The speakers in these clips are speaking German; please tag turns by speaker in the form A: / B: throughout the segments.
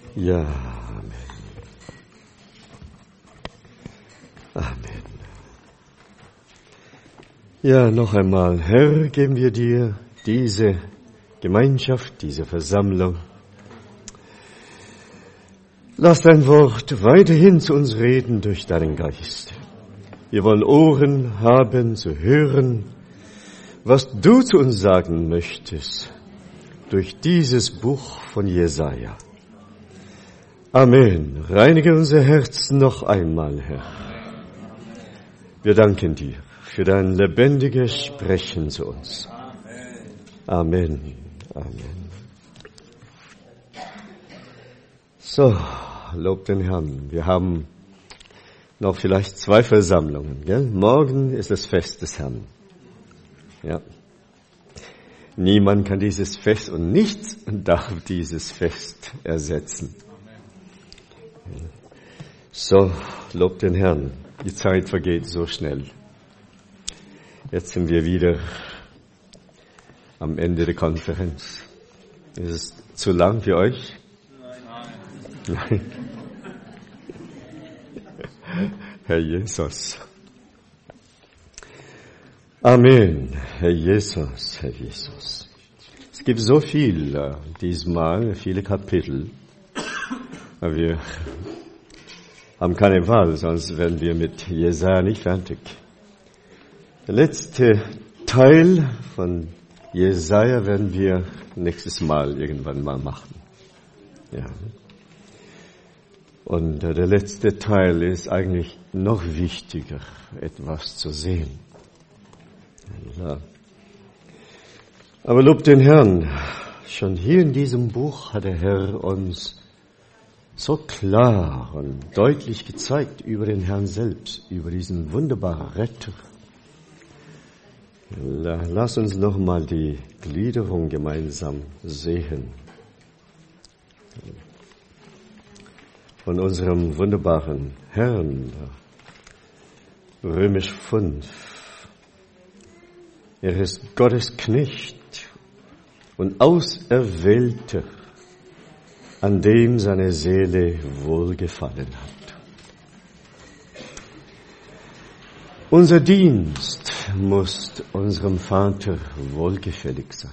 A: Ja, Amen. Amen. Ja, noch einmal, Herr, geben wir dir diese Gemeinschaft, diese Versammlung. Lass dein Wort weiterhin zu uns reden durch deinen Geist. Wir wollen Ohren haben zu hören, was du zu uns sagen möchtest durch dieses Buch von Jesaja. Amen. Reinige unser Herz noch einmal, Herr. Wir danken dir für dein lebendiges Sprechen zu uns. Amen. Amen. So, lob den Herrn. Wir haben noch vielleicht 2 Versammlungen, gell? Morgen ist das Fest des Herrn. Ja. Niemand kann dieses Fest und nichts darf dieses Fest ersetzen. So, lob den Herrn. Die Zeit vergeht so schnell. Jetzt sind wir wieder am Ende der Konferenz. Ist es zu lang für euch? Nein. Herr Jesus. Amen. Herr Jesus, Herr Jesus. Es gibt so viel diesmal, viele Kapitel. Aber wir haben keine Wahl, sonst werden wir mit Jesaja nicht fertig. Der letzte Teil von Jesaja werden wir nächstes Mal irgendwann mal machen. Ja. Und der letzte Teil ist eigentlich noch wichtiger, etwas zu sehen. Ja. Aber lob den Herrn, schon hier in diesem Buch hat der Herr uns so klar und deutlich gezeigt über den Herrn selbst, über diesen wunderbaren Retter. Lass uns noch mal die Gliederung gemeinsam sehen. Von unserem wunderbaren Herrn, Römisch 5. Er ist Gottes Knecht und Auserwählter, an dem seine Seele wohlgefallen hat. Unser Dienst muss unserem Vater wohlgefällig sein.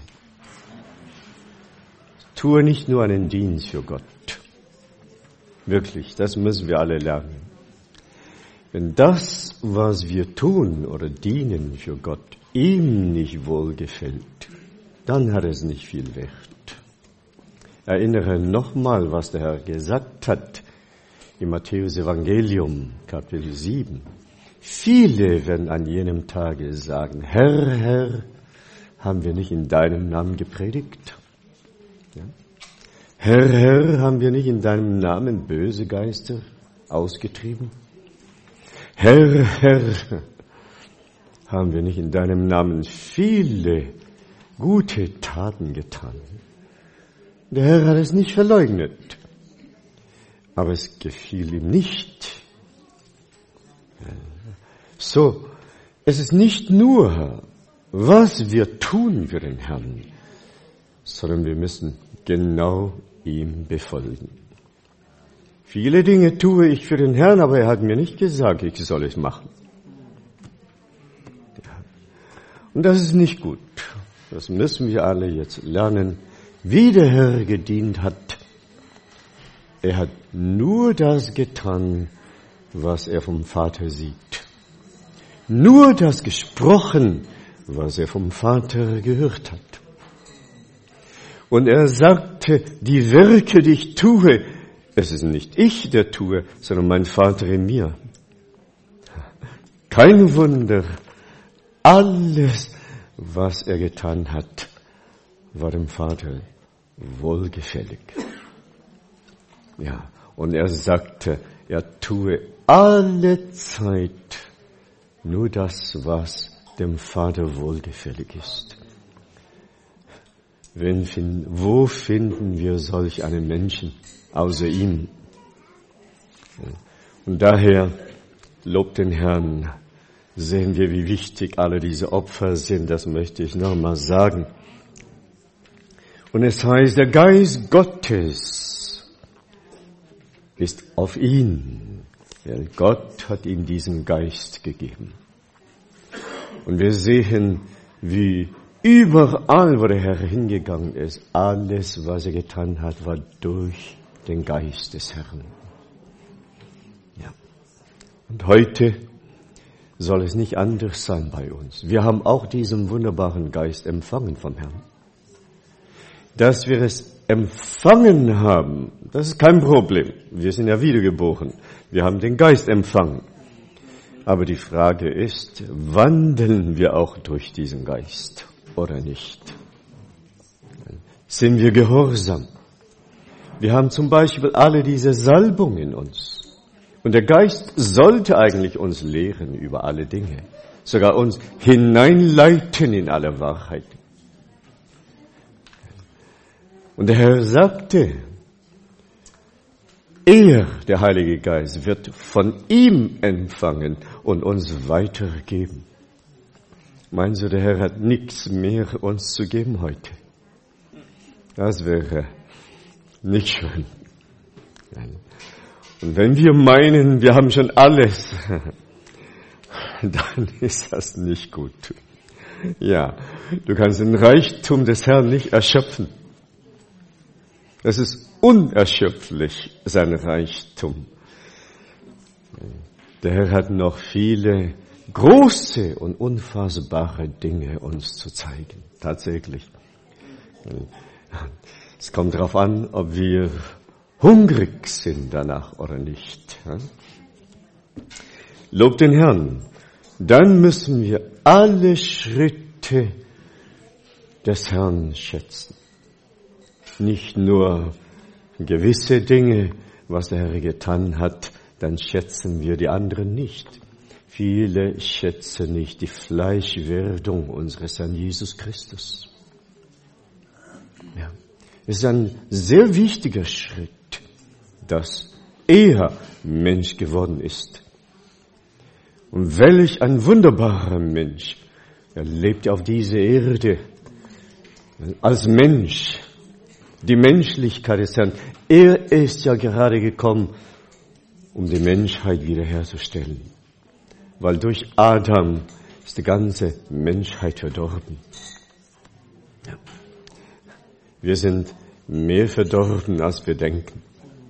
A: Tue nicht nur einen Dienst für Gott. Wirklich, das müssen wir alle lernen. Wenn das, was wir tun oder dienen für Gott, ihm nicht wohlgefällt, dann hat es nicht viel Wert. Erinnere nochmal, was der Herr gesagt hat im Matthäus Evangelium, Kapitel 7. Viele werden an jenem Tage sagen, Herr, Herr, haben wir nicht in deinem Namen gepredigt? Ja? Herr, Herr, haben wir nicht in deinem Namen böse Geister ausgetrieben? Herr, Herr, haben wir nicht in deinem Namen viele gute Taten getan? Der Herr hat es nicht verleugnet, aber es gefiel ihm nicht. So, es ist nicht nur, was wir tun für den Herrn, sondern wir müssen genau ihm befolgen. Viele Dinge tue ich für den Herrn, aber er hat mir nicht gesagt, ich soll es machen. Und das ist nicht gut. Das müssen wir alle jetzt lernen. Wie der Herr gedient hat, er hat nur das getan, was er vom Vater sieht. Nur das gesprochen, was er vom Vater gehört hat. Und er sagte, die Werke, die ich tue, es ist nicht ich, der tue, sondern mein Vater in mir. Kein Wunder, alles, was er getan hat, war dem Vater wohlgefällig. Ja, und er sagte, er tue alle Zeit nur das, was dem Vater wohlgefällig ist. Wo finden wir solch einen Menschen außer ihm? Und daher, lobt den Herrn, sehen wir, wie wichtig alle diese Opfer sind. Das möchte ich nochmal sagen. Und es heißt, der Geist Gottes ist auf ihn. Ja, Gott hat ihm diesen Geist gegeben. Und wir sehen, wie überall, wo der Herr hingegangen ist, alles, was er getan hat, war durch den Geist des Herrn. Ja. Und heute soll es nicht anders sein bei uns. Wir haben auch diesen wunderbaren Geist empfangen vom Herrn. Dass wir es empfangen haben, das ist kein Problem. Wir sind ja wiedergeboren. Wir haben den Geist empfangen. Aber die Frage ist, wandeln wir auch durch diesen Geist oder nicht? Sind wir gehorsam? Wir haben zum Beispiel alle diese Salbung in uns. Und der Geist sollte eigentlich uns lehren über alle Dinge. Sogar uns hineinleiten in alle Wahrheit. Und der Herr sagte, der Heilige Geist, wird von ihm empfangen und uns weitergeben. Meinst du, der Herr hat nichts mehr uns zu geben heute? Das wäre nicht schön. Und wenn wir meinen, wir haben schon alles, dann ist das nicht gut. Ja, du kannst den Reichtum des Herrn nicht erschöpfen. Das ist unerschöpflich, sein Reichtum. Der Herr hat noch viele große und unfassbare Dinge uns zu zeigen. Tatsächlich. Es kommt darauf an, ob wir hungrig sind danach oder nicht. Lob den Herrn. Dann müssen wir alle Schritte des Herrn schätzen. Nicht nur gewisse Dinge, was der Herr getan hat, dann schätzen wir die anderen nicht. Viele schätzen nicht die Fleischwerdung unseres Herrn Jesus Christus. Ja. Es ist ein sehr wichtiger Schritt, dass er Mensch geworden ist. Und welch ein wunderbarer Mensch. Er lebt auf dieser Erde als Mensch. Die Menschlichkeit des Herrn. Er ist ja gerade gekommen, um die Menschheit wiederherzustellen. Weil durch Adam ist die ganze Menschheit verdorben. Ja. Wir sind mehr verdorben, als wir denken.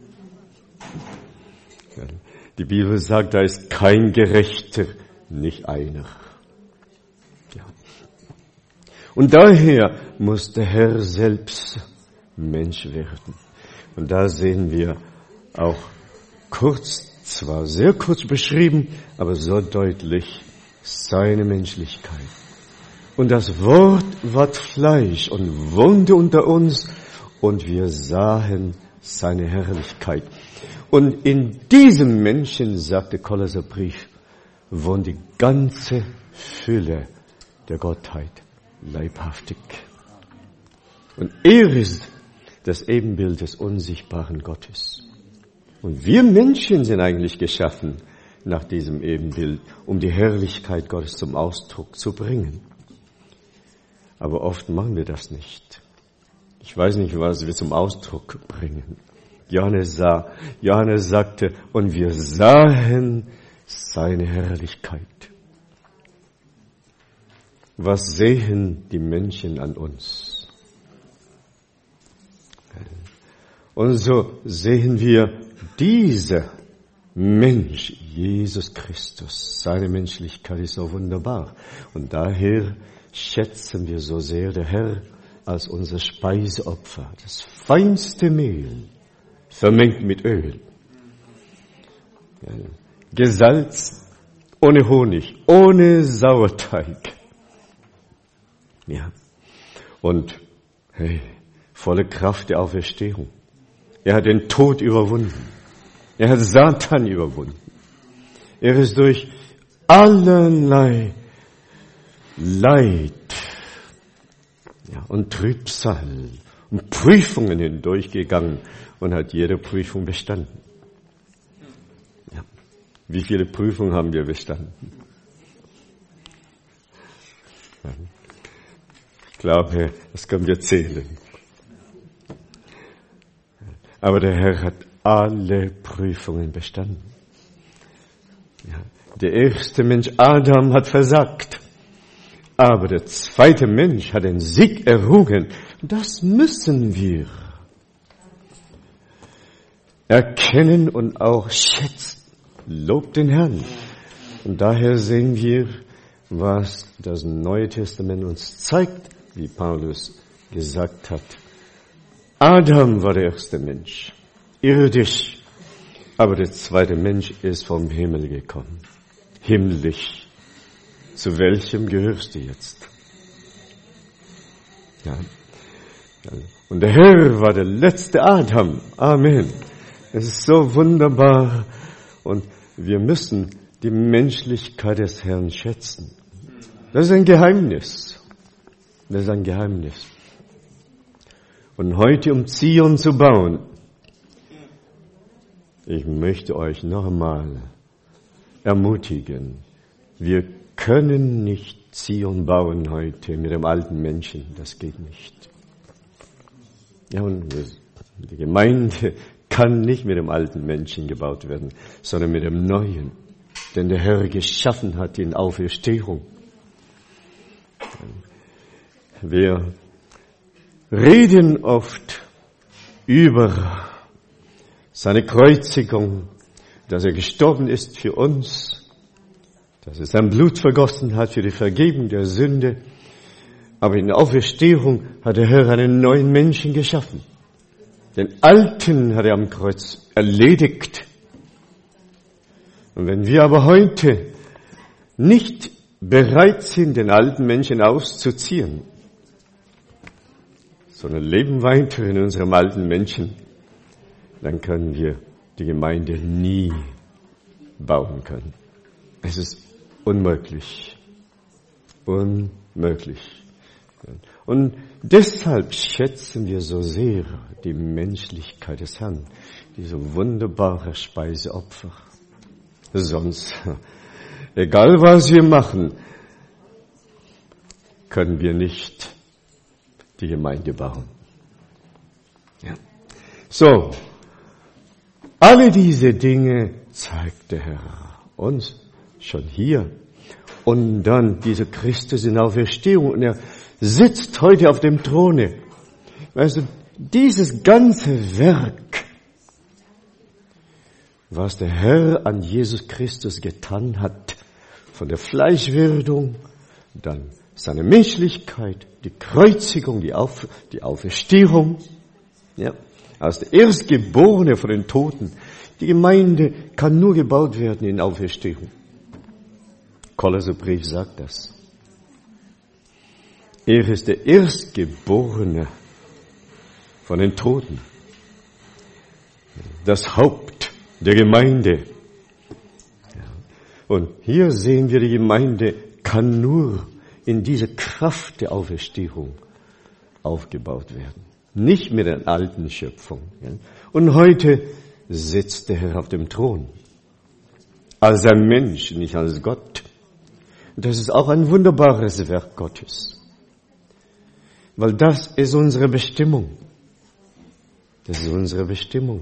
A: Ja. Die Bibel sagt, da ist kein Gerechter, nicht einer. Ja. Und daher muss der Herr selbst Mensch werden. Und da sehen wir auch zwar sehr kurz beschrieben, aber so deutlich seine Menschlichkeit. Und das Wort ward Fleisch und wohnte unter uns und wir sahen seine Herrlichkeit. Und in diesem Menschen, sagt der Kolosserbrief, wohnt die ganze Fülle der Gottheit leibhaftig. Und er ist das Ebenbild des unsichtbaren Gottes. Und wir Menschen sind eigentlich geschaffen nach diesem Ebenbild, um die Herrlichkeit Gottes zum Ausdruck zu bringen. Aber oft machen wir das nicht. Ich weiß nicht, was wir zum Ausdruck bringen. Johannes sagte, und wir sahen seine Herrlichkeit. Was sehen die Menschen an uns? Und so sehen wir dieser Mensch, Jesus Christus. Seine Menschlichkeit ist so wunderbar. Und daher schätzen wir so sehr der Herr als unser Speiseopfer. Das feinste Mehl, vermengt mit Öl. Gesalzt, ohne Honig, ohne Sauerteig. Ja. Und hey, volle Kraft der Auferstehung. Er hat den Tod überwunden. Er hat Satan überwunden. Er ist durch allerlei Leid und Trübsal und Prüfungen hindurchgegangen und hat jede Prüfung bestanden. Ja. Wie viele Prüfungen haben wir bestanden? Ja. Ich glaube, das können wir zählen. Aber der Herr hat alle Prüfungen bestanden. Ja, der erste Mensch, Adam, hat versagt. Aber der zweite Mensch hat den Sieg errungen. Das müssen wir erkennen und auch schätzen. Lob den Herrn. Und daher sehen wir, was das Neue Testament uns zeigt, wie Paulus gesagt hat. Adam war der erste Mensch, irdisch, aber der zweite Mensch ist vom Himmel gekommen, himmlisch. Zu welchem gehörst du jetzt? Ja. Und der Herr war der letzte Adam. Amen. Es ist so wunderbar. Und wir müssen die Menschlichkeit des Herrn schätzen. Das ist ein Geheimnis. Das ist ein Geheimnis. Und heute, um Zion zu bauen, ich möchte euch noch einmal ermutigen, wir können nicht Zion bauen heute mit dem alten Menschen. Das geht nicht. Ja, und die Gemeinde kann nicht mit dem alten Menschen gebaut werden, sondern mit dem Neuen, den der Herr geschaffen hat in Auferstehung. Wir reden oft über seine Kreuzigung, dass er gestorben ist für uns, dass er sein Blut vergossen hat für die Vergebung der Sünde. Aber in der Auferstehung hat der Herr einen neuen Menschen geschaffen. Den alten hat er am Kreuz erledigt. Und wenn wir aber heute nicht bereit sind, den alten Menschen auszuziehen, sondern leben weiter in unserem alten Menschen, dann können wir die Gemeinde nie bauen können. Es ist unmöglich. Unmöglich. Und deshalb schätzen wir so sehr die Menschlichkeit des Herrn, diese wunderbare Speiseopfer. Sonst, egal was wir machen, können wir nicht die Gemeinde bauen. Ja. So, alle diese Dinge zeigt der Herr uns schon hier. Und dann dieser Christus in Auferstehung. Und er sitzt heute auf dem Throne. Weißt du, dieses ganze Werk, was der Herr an Jesus Christus getan hat, von der Fleischwerdung, dann seine Menschlichkeit, die Kreuzigung, die Auferstehung, ja, als der Erstgeborene von den Toten. Die Gemeinde kann nur gebaut werden in Auferstehung. Kolosserbrief sagt das. Er ist der Erstgeborene von den Toten. Das Haupt der Gemeinde. Und hier sehen wir, die Gemeinde kann nur in dieser Kraft der Auferstehung aufgebaut werden. Nicht mit der alten Schöpfung. Und heute sitzt der Herr auf dem Thron. Als ein Mensch, nicht als Gott. Das ist auch ein wunderbares Werk Gottes. Weil das ist unsere Bestimmung. Das ist unsere Bestimmung.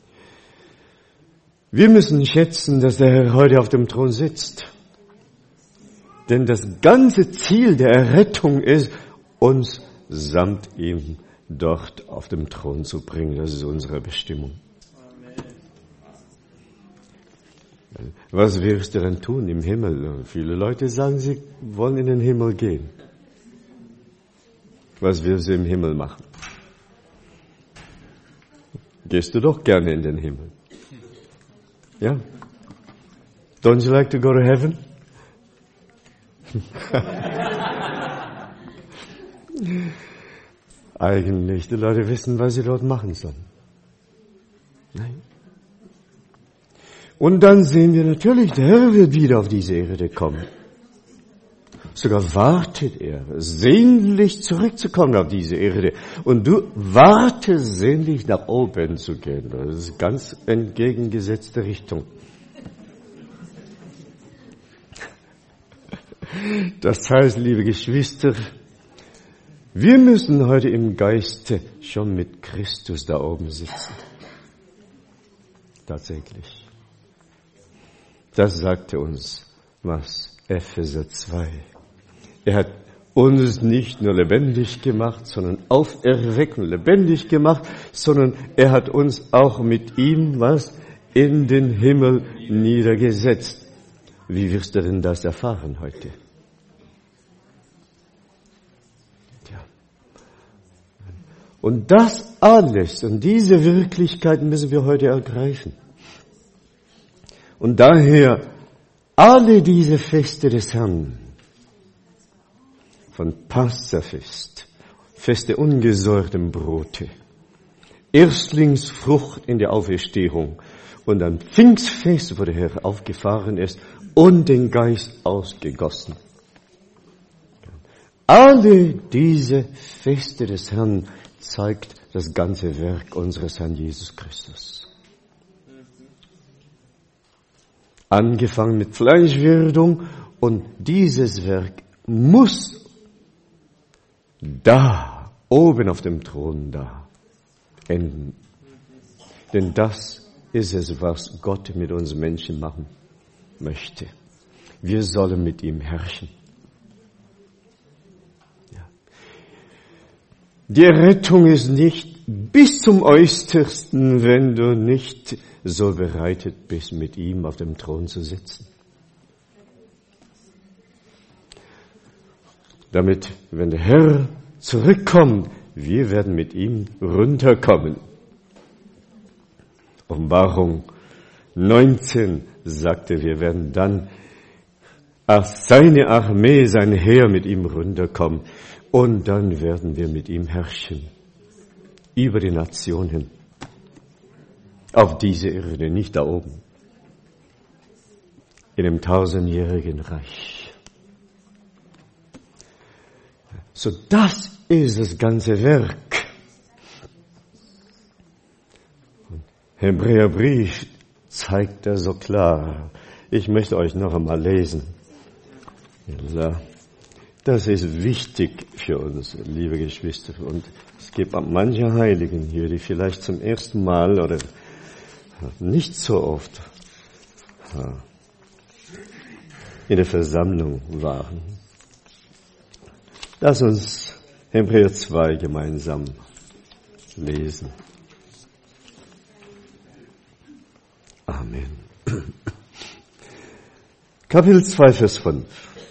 A: Wir müssen schätzen, dass der Herr heute auf dem Thron sitzt. Denn das ganze Ziel der Errettung ist, uns samt ihm dort auf dem Thron zu bringen. Das ist unsere Bestimmung. Amen. Was wirst du denn tun im Himmel? Viele Leute sagen, sie wollen in den Himmel gehen. Was wirst du im Himmel machen? Gehst du doch gerne in den Himmel. Ja? Don't you like to go to heaven? Eigentlich, die Leute wissen, was sie dort machen sollen. Nein. Und dann sehen wir natürlich, der Herr wird wieder auf diese Erde kommen. Sogar wartet er, sehnlich zurückzukommen auf diese Erde. Und du wartest sehnlich nach oben zu gehen. Das ist ganz entgegengesetzte Richtung. Das heißt, liebe Geschwister, wir müssen heute im Geiste schon mit Christus da oben sitzen. tatsächlich. Das sagte uns was Epheser 2. Er hat uns nicht nur lebendig gemacht, sondern auferweckt und lebendig gemacht, sondern er hat uns auch mit ihm in den Himmel niedergesetzt. Wie wirst du denn das erfahren heute? Und das alles und diese Wirklichkeit müssen wir heute ergreifen. Und daher alle diese Feste des Herrn, von Passafest, Feste ungesäuertem Brote, Erstlingsfrucht in der Auferstehung und ein Pfingstfest, wo der Herr aufgefahren ist und den Geist ausgegossen. Alle diese Feste des Herrn zeigt das ganze Werk unseres Herrn Jesus Christus. Angefangen mit Fleischwerdung und dieses Werk muss da, oben auf dem Thron da, enden. Denn das ist es, was Gott mit uns Menschen machen möchte. Wir sollen mit ihm herrschen. Ja. Die Rettung ist nicht bis zum Äußersten, wenn du nicht so bereitet bist, mit ihm auf dem Thron zu sitzen. Damit, wenn der Herr zurückkommt, wir werden mit ihm runterkommen. Offenbarung 19 sagte, wir werden dann als seine Armee, sein Heer mit ihm runterkommen. Und dann werden wir mit ihm herrschen. Über die Nationen. Auf diese Erde, nicht da oben. In dem 1000-jährigen Reich. So, das ist das ganze Werk. Hebräerbrief zeigt das so klar. Ich möchte euch noch einmal lesen. Das ist wichtig für uns, liebe Geschwister. Und es gibt manche Heiligen hier, die vielleicht zum ersten Mal oder nicht so oft in der Versammlung waren. Lass uns Hebräer 2 gemeinsam lesen. Amen. Kapitel 2, Vers 5.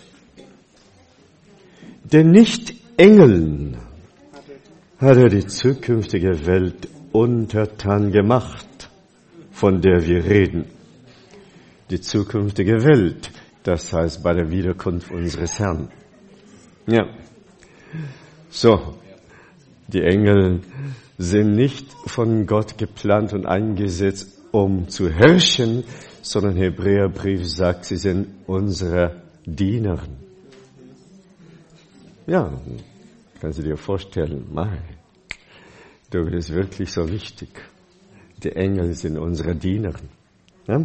A: Denn nicht Engeln hat er die zukünftige Welt untertan gemacht, von der wir reden. Die zukünftige Welt, das heißt bei der Wiederkunft unseres Herrn. Ja. So, die Engel sind nicht von Gott geplant und eingesetzt, um zu herrschen, sondern Hebräerbrief sagt, sie sind unsere Diener. Ja, kannst du dir vorstellen, du bist wirklich so wichtig. Die Engel sind unsere Diener. Ja?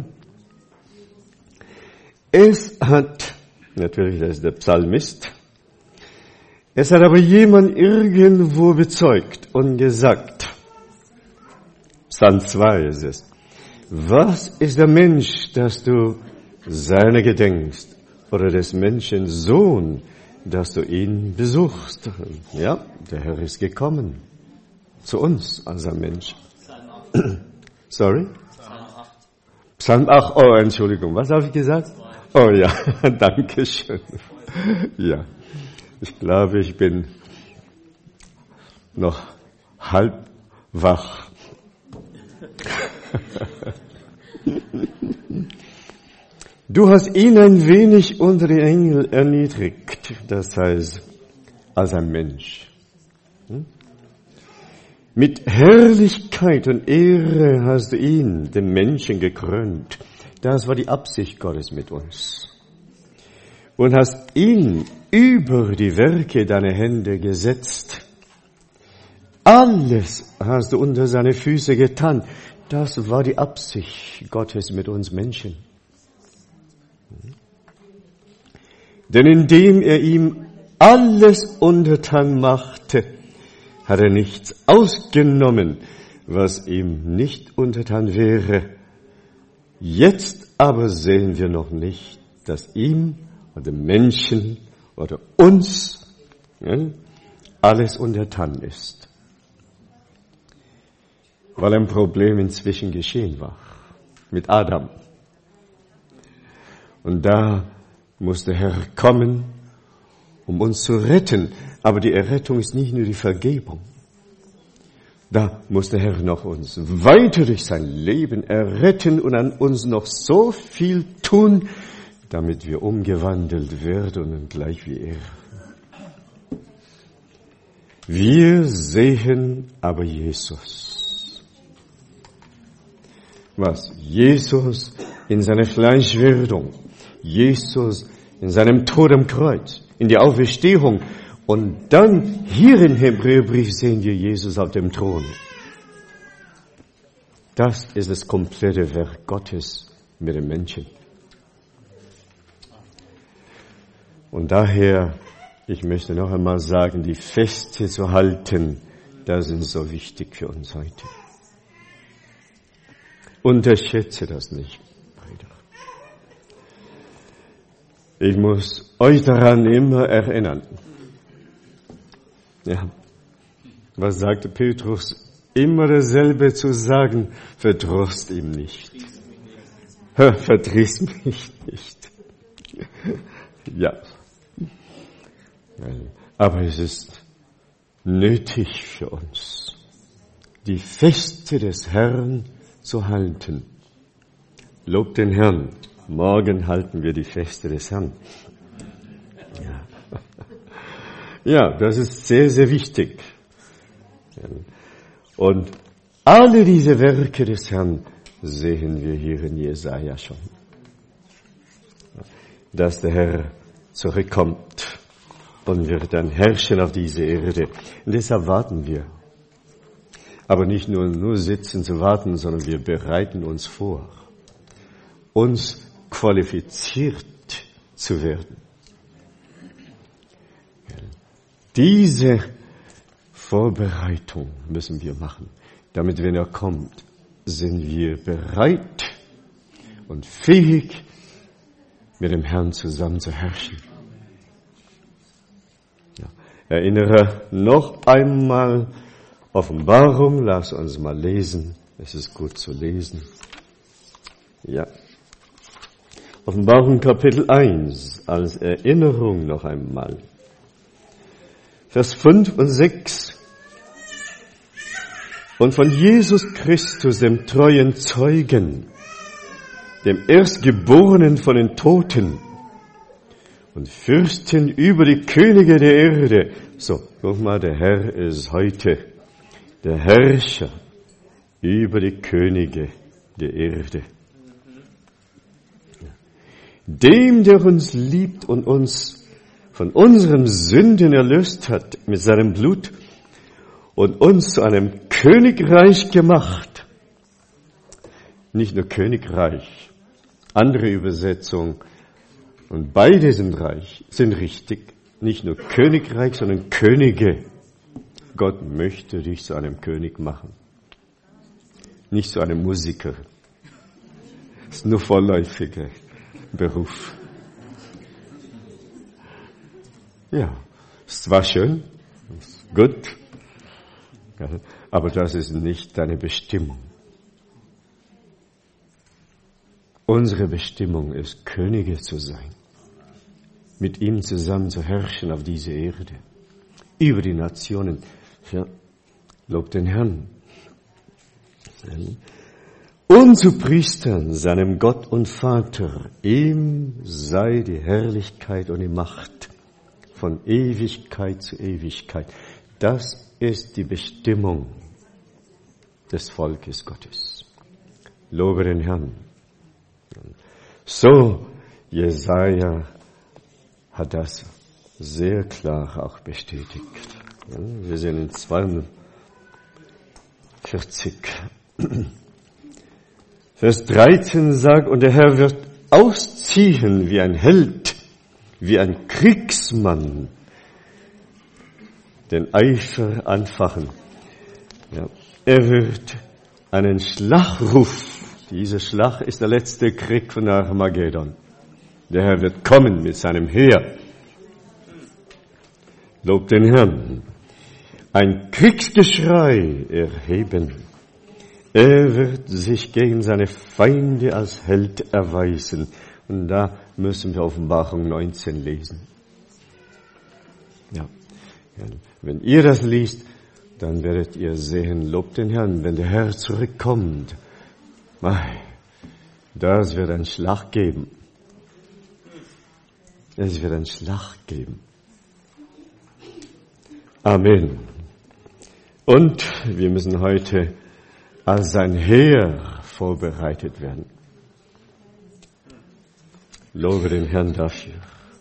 A: Es hat, natürlich, das ist der Psalmist, es hat aber jemand irgendwo bezeugt und gesagt, Psalm 2 ist es, was ist der Mensch, dass du seiner gedenkst, oder des Menschen Sohn, dass du ihn besuchst? Ja, der Herr ist gekommen zu uns als ein Mensch. Sorry? Psalm 8, oh, Entschuldigung, was habe ich gesagt? Oh ja, danke schön. Ja, ich glaube, ich bin noch halb wach. Du hast ihn ein wenig unter die Engel erniedrigt, das heißt, als ein Mensch. Mit Herrlichkeit und Ehre hast du ihn, den Menschen, gekrönt. Das war die Absicht Gottes mit uns. Und hast ihn über die Werke deiner Hände gesetzt. Alles hast du unter seine Füße getan. Das war die Absicht Gottes mit uns Menschen. Denn indem er ihm alles untertan machte, hat er nichts ausgenommen, was ihm nicht untertan wäre, Jetzt aber sehen wir noch nicht, dass ihm oder Menschen oder uns alles untertan ist, weil ein Problem inzwischen geschehen war mit Adam. Und da muss der Herr kommen, um uns zu retten. Aber die Errettung ist nicht nur die Vergebung. Da muss der Herr noch uns weiter durch sein Leben erretten und an uns noch so viel tun, damit wir umgewandelt werden und gleich wie er. Wir sehen aber Jesus. Was? Jesus in seiner Fleischwerdung, Jesus in seinem Tod am Kreuz, in der Auferstehung. Und dann hier im Hebräerbrief sehen wir Jesus auf dem Thron. Das ist das komplette Werk Gottes mit den Menschen. Und daher, ich möchte noch einmal sagen, die Feste zu halten, das ist so wichtig für uns heute. Unterschätze das nicht, Brüder. Ich muss euch daran immer erinnern. Ja, was sagte Petrus? Immer dasselbe zu sagen, verdrost ihm nicht. Verdrieß mich nicht. Ja. Aber es ist nötig für uns, die Feste des Herrn zu halten. Lob den Herrn. Morgen halten wir die Feste des Herrn. Ja, das ist sehr, sehr wichtig. Und alle diese Werke des Herrn sehen wir hier in Jesaja schon. Dass der Herr zurückkommt und wird dann herrschen auf diese Erde. Und deshalb warten wir. Aber nicht nur sitzen zu warten, sondern wir bereiten uns vor, uns qualifiziert zu werden. Diese Vorbereitung müssen wir machen, damit, wenn er kommt, sind wir bereit und fähig, mit dem Herrn zusammen zu herrschen. Ja. Erinnere noch einmal Offenbarung, lass uns mal lesen. Es ist gut zu lesen. Ja. Offenbarung Kapitel 1, als Erinnerung noch einmal. Vers 5 und 6. Und von Jesus Christus, dem treuen Zeugen, dem Erstgeborenen von den Toten und Fürsten über die Könige der Erde. So, guck mal, der Herr ist heute der Herrscher über die Könige der Erde. Dem, der uns liebt und uns von unseren Sünden erlöst hat mit seinem Blut und uns zu einem Königreich gemacht. Nicht nur Königreich, andere Übersetzung. Und beide sind richtig. Nicht nur Königreich, sondern Könige. Gott möchte dich zu einem König machen. Nicht zu einem Musiker. Das ist nur vorläufiger Beruf. Ja, es war schön, ist gut, aber das ist nicht deine Bestimmung. Unsere Bestimmung ist, Könige zu sein, mit ihm zusammen zu herrschen auf dieser Erde, über die Nationen. Ja, lob den Herrn. Und zu Priestern, seinem Gott und Vater, ihm sei die Herrlichkeit und die Macht von Ewigkeit zu Ewigkeit. Das ist die Bestimmung des Volkes Gottes. Lobe den Herrn. So, Jesaja hat das sehr klar auch bestätigt. Wir sind in 42, Vers 13 sagt, und der Herr wird ausziehen wie ein Held, wie ein Kriegsmann, den Eifer anfachen. Ja, er wird einen Schlachtruf Diese Schlacht ist der letzte Krieg von Armageddon. Der Herr wird kommen mit seinem Heer. Lob den Herrn. Ein Kriegsgeschrei erheben. Er wird sich gegen seine Feinde als Held erweisen. Und da müssen wir Offenbarung 19 lesen. Ja. Wenn ihr das liest, dann werdet ihr sehen, lobt den Herrn, wenn der Herr zurückkommt. Das wird einen Schlag geben. Es wird einen Schlag geben. Amen. Und wir müssen heute als sein Heer vorbereitet werden. Lobe den Herrn dafür.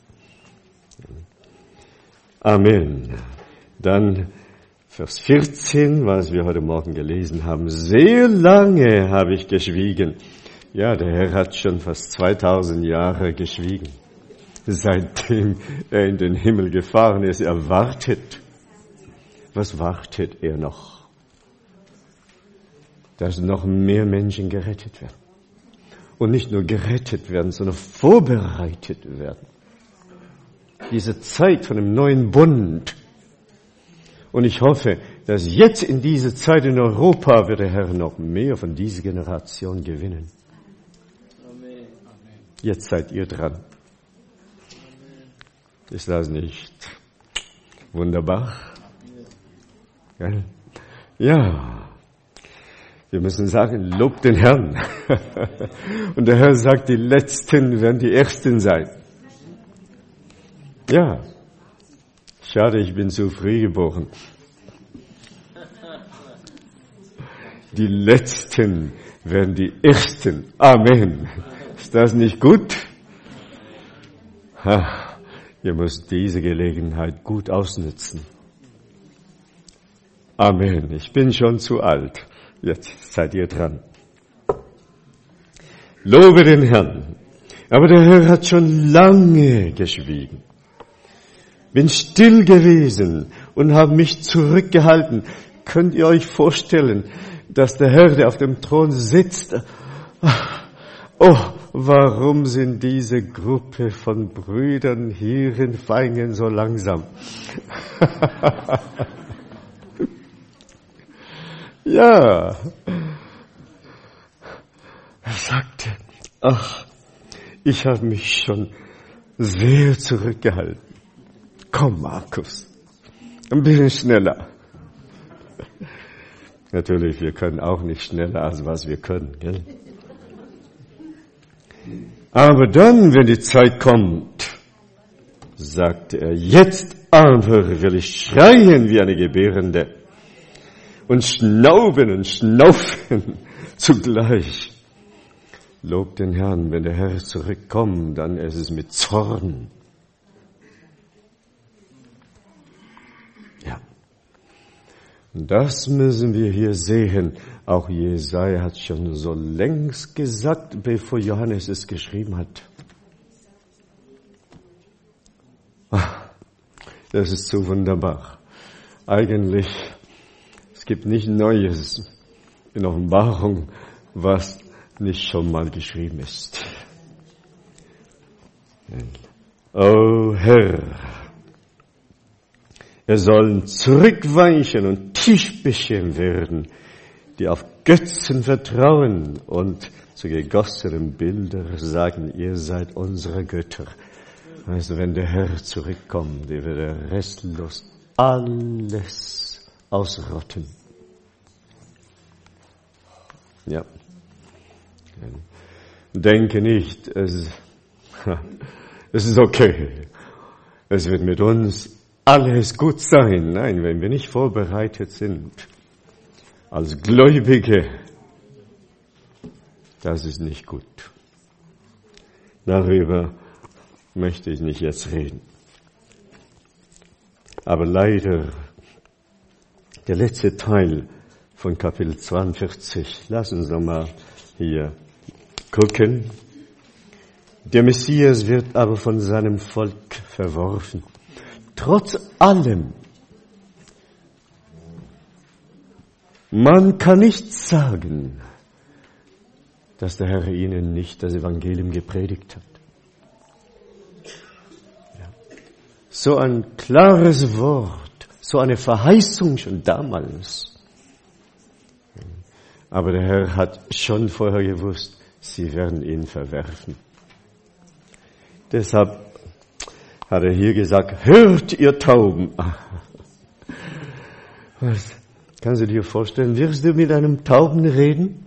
A: Amen. Dann Vers 14, was wir heute Morgen gelesen haben. Sehr lange habe ich geschwiegen. Ja, der Herr hat schon fast 2000 Jahre geschwiegen. Seitdem er in den Himmel gefahren ist, er wartet. Was wartet er noch? Dass noch mehr Menschen gerettet werden. Und nicht nur gerettet werden, sondern vorbereitet werden. Diese Zeit von dem neuen Bund. Und ich hoffe, dass jetzt in dieser Zeit in Europa wird der Herr noch mehr von dieser Generation gewinnen. Amen. Jetzt seid ihr dran. Ist das nicht wunderbar? Ja. Wir müssen sagen, lobt den Herrn. Und der Herr sagt, die Letzten werden die Ersten sein. Ja. Schade, ich bin zu früh geboren. Die Letzten werden die Ersten. Amen. Ist das nicht gut? Ihr müsst diese Gelegenheit gut ausnutzen. Amen. Ich bin schon zu alt. Jetzt seid ihr dran. Lobe den Herrn. Aber der Herr hat schon lange geschwiegen. Bin still gewesen und habe mich zurückgehalten. Könnt ihr euch vorstellen, dass der Herr, der auf dem Thron sitzt, warum sind diese Gruppe von Brüdern hier in Vaihingen so langsam? Ja. Er sagte, ich habe mich schon sehr zurückgehalten. Komm, Markus, ein bisschen schneller. Natürlich, wir können auch nicht schneller, als was wir können, gell? Aber dann, wenn die Zeit kommt, sagte er, jetzt aber will ich schreien wie eine Gebärende und schnauben und schnaufen zugleich. Lobt den Herrn, wenn der Herr zurückkommt, dann ist es mit Zorn. Ja. Und das müssen wir hier sehen. Auch Jesaja hat schon so längst gesagt, bevor Johannes es geschrieben hat. Das ist so wunderbar. Eigentlich, es gibt nicht Neues in Offenbarung, was nicht schon mal geschrieben ist. O Herr, er sollen zurückweichen und tief beschämt werden, die auf Götzen vertrauen und zu gegossenen Bildern sagen, ihr seid unsere Götter. Also wenn der Herr zurückkommt, der wird er restlos alles ausrotten. Ja. Denke nicht, es ist okay. Es wird mit uns alles gut sein. Nein, wenn wir nicht vorbereitet sind, als Gläubige, das ist nicht gut. Darüber möchte ich nicht jetzt reden. Aber leider, der letzte Teil von Kapitel 42, lassen Sie mal hier gucken. Der Messias wird aber von seinem Volk verworfen. Trotz allem, man kann nicht sagen, dass der Herr ihnen nicht das Evangelium gepredigt hat. Ja. So ein klares Wort, so eine Verheißung schon damals. Aber der Herr hat schon vorher gewusst, sie werden ihn verwerfen. Deshalb hat er hier gesagt, hört ihr Tauben. Was? Kannst du dir vorstellen, wirst du mit einem Tauben reden?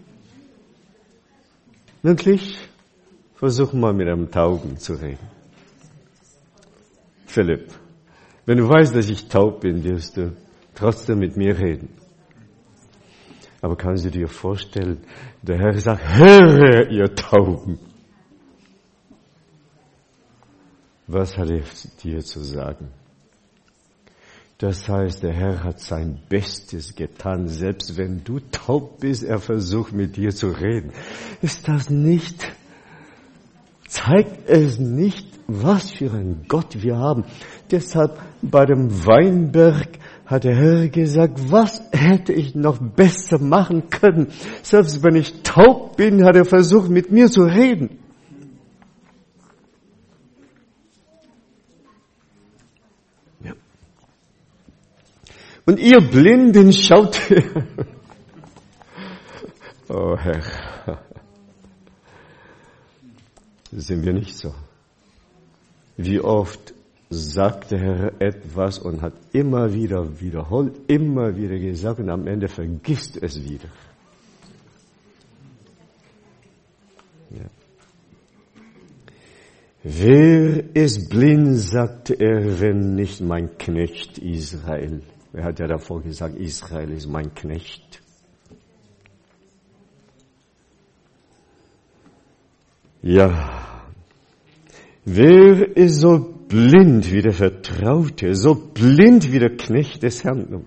A: Wirklich? Versuch mal mit einem Tauben zu reden. Philipp, wenn du weißt, dass ich taub bin, wirst du trotzdem mit mir reden. Aber kannst du dir vorstellen, der Herr sagt, höre ihr Tauben. Was hat er dir zu sagen? Das heißt, der Herr hat sein Bestes getan, selbst wenn du taub bist, er versucht mit dir zu reden. Ist das nicht, zeigt es nicht, was für ein Gott wir haben? Deshalb bei dem Weinberg hat der Herr gesagt, was hätte ich noch besser machen können? Selbst wenn ich taub bin, hat er versucht mit mir zu reden. Und ihr Blinden schaut, oh Herr, sind wir nicht so. Wie oft sagt der Herr etwas und hat immer wieder wiederholt, immer wieder gesagt und am Ende vergisst es wieder. Ja. Wer ist blind, sagte er, wenn nicht mein Knecht Israel? Er hat ja davor gesagt, Israel ist mein Knecht. Ja, wer ist so blind wie der Vertraute, so blind wie der Knecht des Herrn?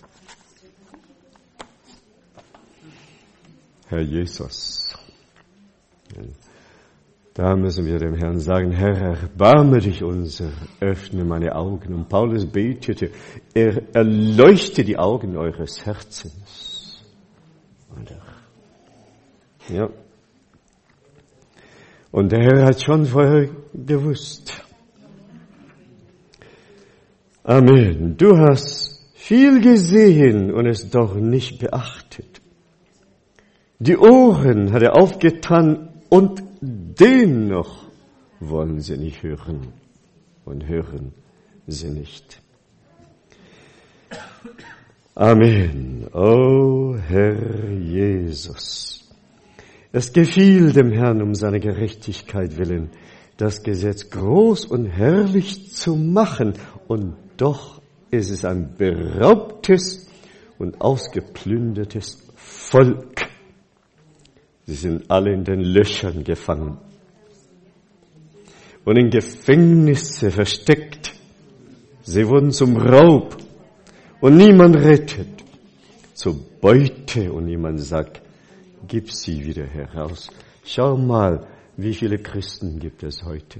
A: Herr Jesus. Da müssen wir dem Herrn sagen, Herr, erbarme dich unser, öffne meine Augen. Und Paulus betete, er erleuchte die Augen eures Herzens. Ja. Und der Herr hat schon vorher gewusst. Amen. Du hast viel gesehen und es doch nicht beachtet. Die Ohren hat er aufgetan und dennoch wollen sie nicht hören und hören sie nicht. Amen. O Herr Jesus. Es gefiel dem Herrn um seine Gerechtigkeit willen, das Gesetz groß und herrlich zu machen, und doch ist es ein beraubtes und ausgeplündertes Volk. Sie sind alle in den Löchern gefangen und in Gefängnisse versteckt. Sie wurden zum Raub und niemand rettet, zur Beute und niemand sagt, gib sie wieder heraus. Schau mal, wie viele Christen gibt es heute?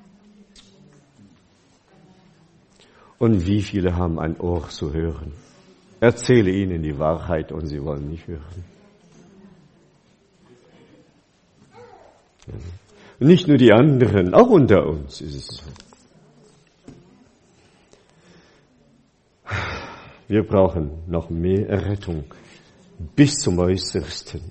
A: Und wie viele haben ein Ohr zu hören? Erzähle ihnen die Wahrheit und sie wollen nicht hören. Und nicht nur die anderen, auch unter uns ist es so. Wir brauchen noch mehr Errettung bis zum Äußersten.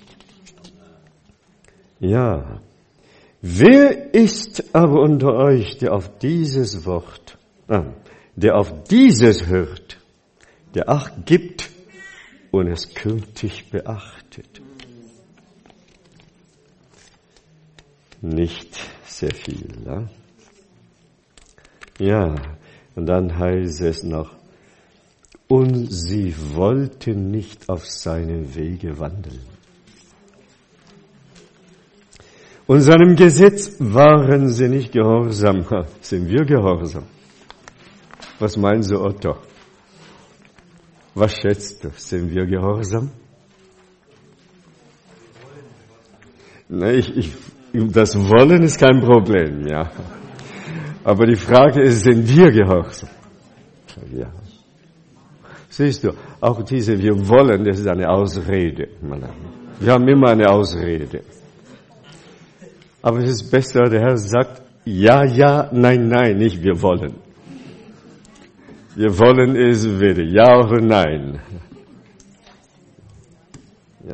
A: Ja, wer ist aber unter euch, der auf dieses Wort, der auf dieses hört, der Acht gibt und es künftig beachtet? Nicht sehr viel. Ja, und dann heißt es noch, und sie wollten nicht auf seine Wege wandeln. Und seinem Gesetz waren sie nicht gehorsam. Sind wir gehorsam? Was meinst du, Otto? Was schätzt du? Sind wir gehorsam? Das Wollen ist kein Problem, ja. Aber die Frage ist, sind wir gehorsam? Ja. Siehst du, auch diese wir wollen, das ist eine Ausrede. Wir haben immer eine Ausrede. Aber es ist besser, der Herr sagt, ja, ja, nein, nein, nicht wir wollen. Wir wollen es weder ja oder nein. Ja.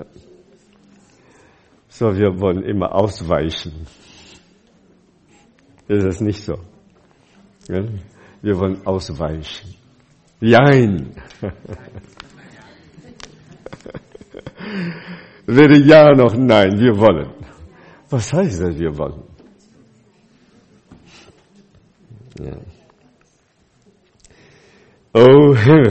A: So, wir wollen immer ausweichen. Ist das nicht so? Ja? Wir wollen ausweichen. Jein. Weder ja noch nein, wir wollen. Was heißt das, wir wollen? Ja. O Herr,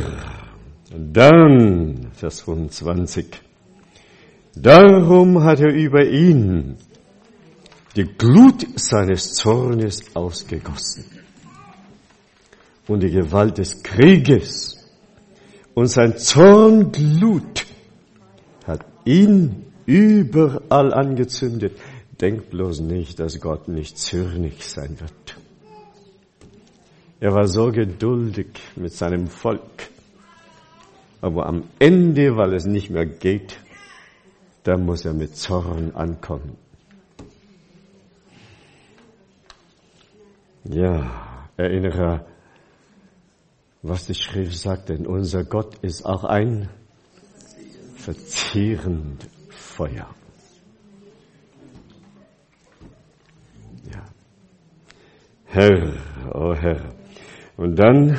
A: dann, Vers 25, darum hat er über ihn die Glut seines Zornes ausgegossen und die Gewalt des Krieges und sein Zornglut hat ihn überall angezündet. Denk bloß nicht, dass Gott nicht zornig sein wird. Er war so geduldig mit seinem Volk. Aber am Ende, weil es nicht mehr geht, da muss er mit Zorn ankommen. Ja, erinnere, was die Schrift sagt, denn unser Gott ist auch ein verzehrend Feuer. Ja. Herr, oh Herr. Und dann,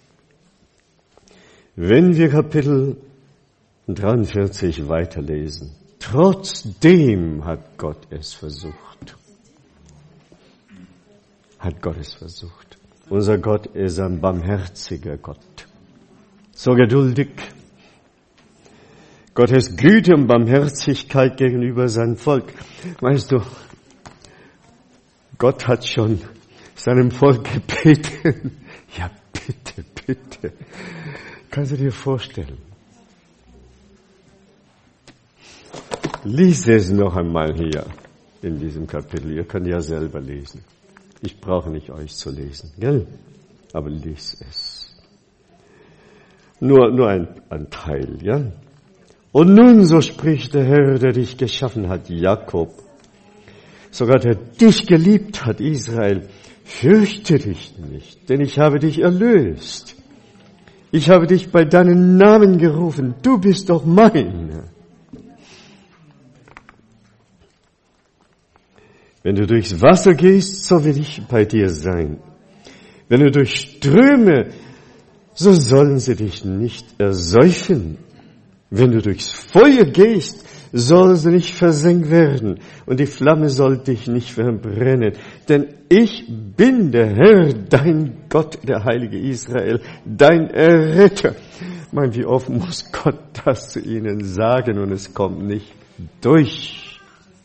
A: wenn wir Kapitel 43 weiterlesen, trotzdem hat Gott es versucht. Hat Gott es versucht. Unser Gott ist ein barmherziger Gott. So geduldig. Gottes Güte und Barmherzigkeit gegenüber seinem Volk. Weißt du, Gott hat schon seinem Volk gebeten. Ja, bitte, bitte. Kannst du dir vorstellen? Lies es noch einmal hier in diesem Kapitel. Ihr könnt ja selber lesen. Ich brauche nicht euch zu lesen, gell? Aber lies es. Nur ein Teil, ja? Und nun, so spricht der Herr, der dich geschaffen hat, Jakob, sogar der dich geliebt hat, Israel, fürchte dich nicht, denn ich habe dich erlöst. Ich habe dich bei deinem Namen gerufen, du bist doch mein. Wenn du durchs Wasser gehst, so will ich bei dir sein. Wenn du durch Ströme, so sollen sie dich nicht ersäufen. Wenn du durchs Feuer gehst, soll sie nicht versenkt werden und die Flamme soll dich nicht verbrennen. Denn ich bin der Herr, dein Gott, der Heilige Israel, dein Erretter. Mein, wie oft muss Gott das zu ihnen sagen und es kommt nicht durch.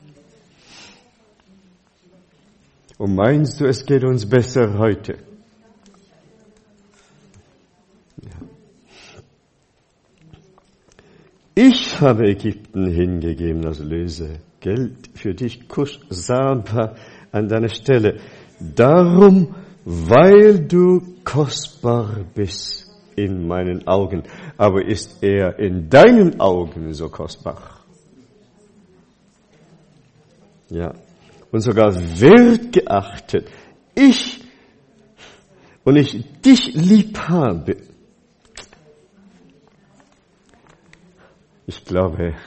A: Und meinst du, es geht uns besser heute? Ich habe Ägypten hingegeben als Lösegeld für dich, Kusch, Saba an deiner Stelle. Darum, weil du kostbar bist in meinen Augen. Aber ist er in deinen Augen so kostbar? Ja. Und sogar wertgeachtet. Ich dich lieb habe. Ich glaube,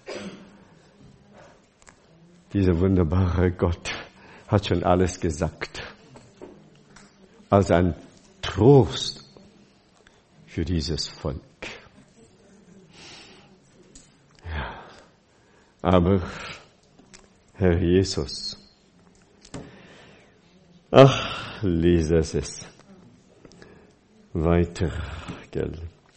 A: dieser wunderbare Gott hat schon alles gesagt. Als ein Trost für dieses Volk. Ja. Aber Herr Jesus, ach, lies es weiter, gell.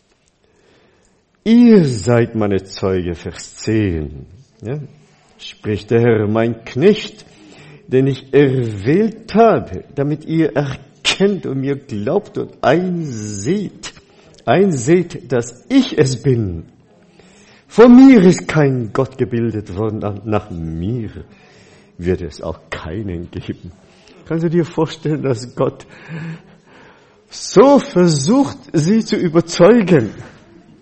A: Ihr seid meine Zeuge, Vers 10. Ja? Spricht der Herr, mein Knecht, den ich erwählt habe, damit ihr erkennt und mir glaubt und einseht, dass ich es bin. Von mir ist kein Gott gebildet worden, nach mir wird es auch keinen geben. Kannst du dir vorstellen, dass Gott so versucht, sie zu überzeugen?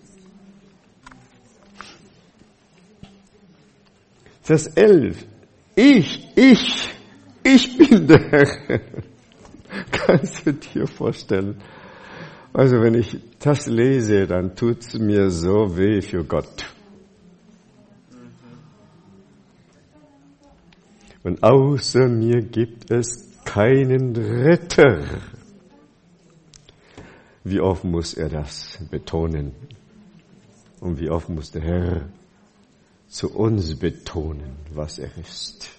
A: Vers 11. Ich bin der Herr. Kannst du dir vorstellen? Also wenn ich das lese, dann tut's mir so weh für Gott. Und außer mir gibt es keinen Retter. Wie oft muss er das betonen? Und wie oft muss der Herr zu uns betonen, was er ist?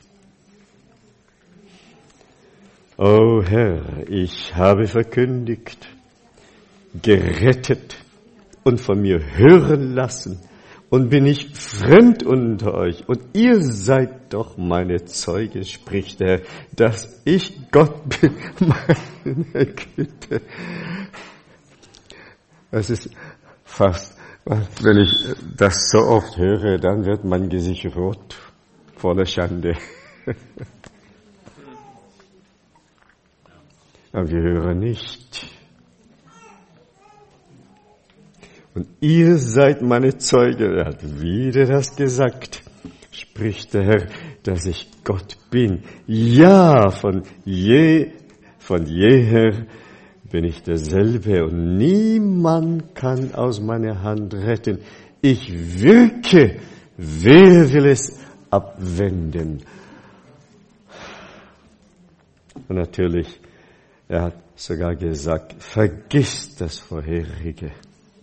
A: O Herr, ich habe verkündigt, gerettet und von mir hören lassen und bin ich fremd unter euch. Und ihr seid doch meine Zeugen, spricht der Herr, dass ich Gott bin, meine Güte. Es ist fast, wenn ich das so oft höre, dann wird mein Gesicht rot vor der Schande. Aber wir hören nicht. Und ihr seid meine Zeugen, er hat wieder das gesagt, spricht der Herr, dass ich Gott bin. Ja, von jeher bin ich derselbe und niemand kann aus meiner Hand retten. Ich wirke, wer will es abwenden? Und natürlich, er hat sogar gesagt, vergiss das Vorherige.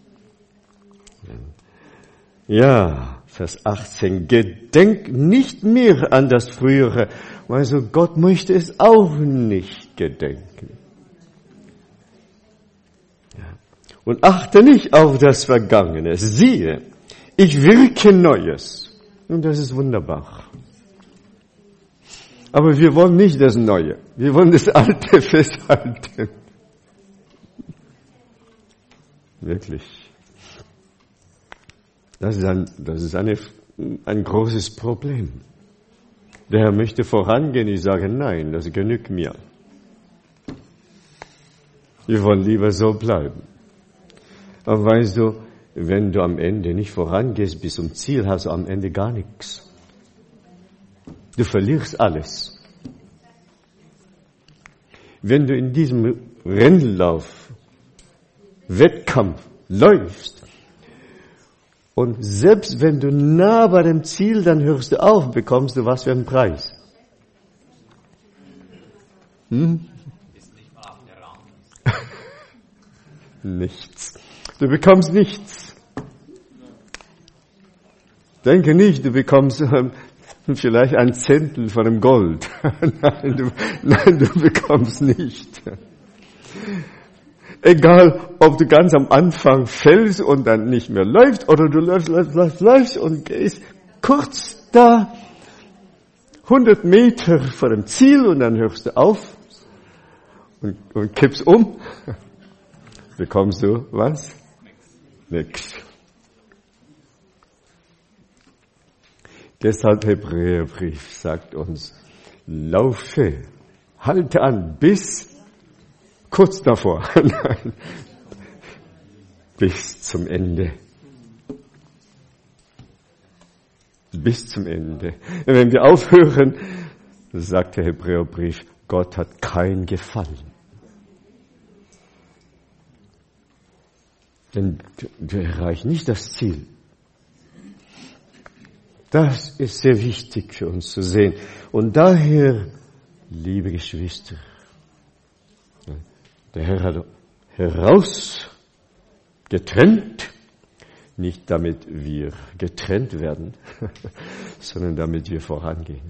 A: Ja, Vers 18, gedenk nicht mehr an das Frühere. Also Gott möchte es auch nicht gedenken. Ja. Und achte nicht auf das Vergangene. Siehe, ich wirke Neues. Und das ist wunderbar. Aber wir wollen nicht das Neue. Wir wollen das Alte festhalten. Wirklich. Das ist ein großes Problem. Der Herr möchte vorangehen. Ich sage, nein, das genügt mir. Wir wollen lieber so bleiben. Aber weißt du, wenn du am Ende nicht vorangehst bis zum Ziel, hast du am Ende gar nichts. Du verlierst alles. Wenn du in diesem Rennlauf, Wettkampf läufst, und selbst wenn du nah bei dem Ziel, dann hörst du auf, bekommst du was für einen Preis? Nichts. Du bekommst nichts. Denke nicht, du bekommst vielleicht ein Zehntel von dem Gold. Nein, du bekommst nicht. Egal, ob du ganz am Anfang fällst und dann nicht mehr läufst, oder du läufst und gehst kurz da 100 Meter vor dem Ziel und dann hörst du auf und kippst um. Bekommst du was? Nix. Deshalb Hebräerbrief sagt uns, laufe, halte an bis kurz davor. Nein. Bis zum Ende. Bis zum Ende. Wenn wir aufhören, sagt der Hebräerbrief, Gott hat kein Gefallen. Denn wir erreichen nicht das Ziel. Das ist sehr wichtig für uns zu sehen. Und daher, liebe Geschwister, der Herr hat herausgetrennt, nicht damit wir getrennt werden, sondern damit wir vorangehen.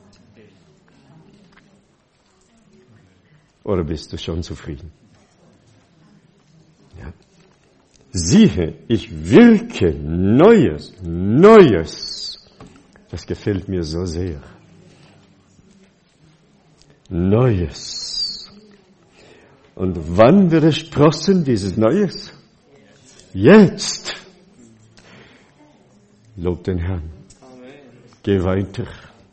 A: Oder bist du schon zufrieden? Ja. Siehe, ich wirke Neues. Das gefällt mir so sehr. Neues. Und wann wird es sprossen, dieses Neues? Jetzt. Lob den Herrn. Geh weiter.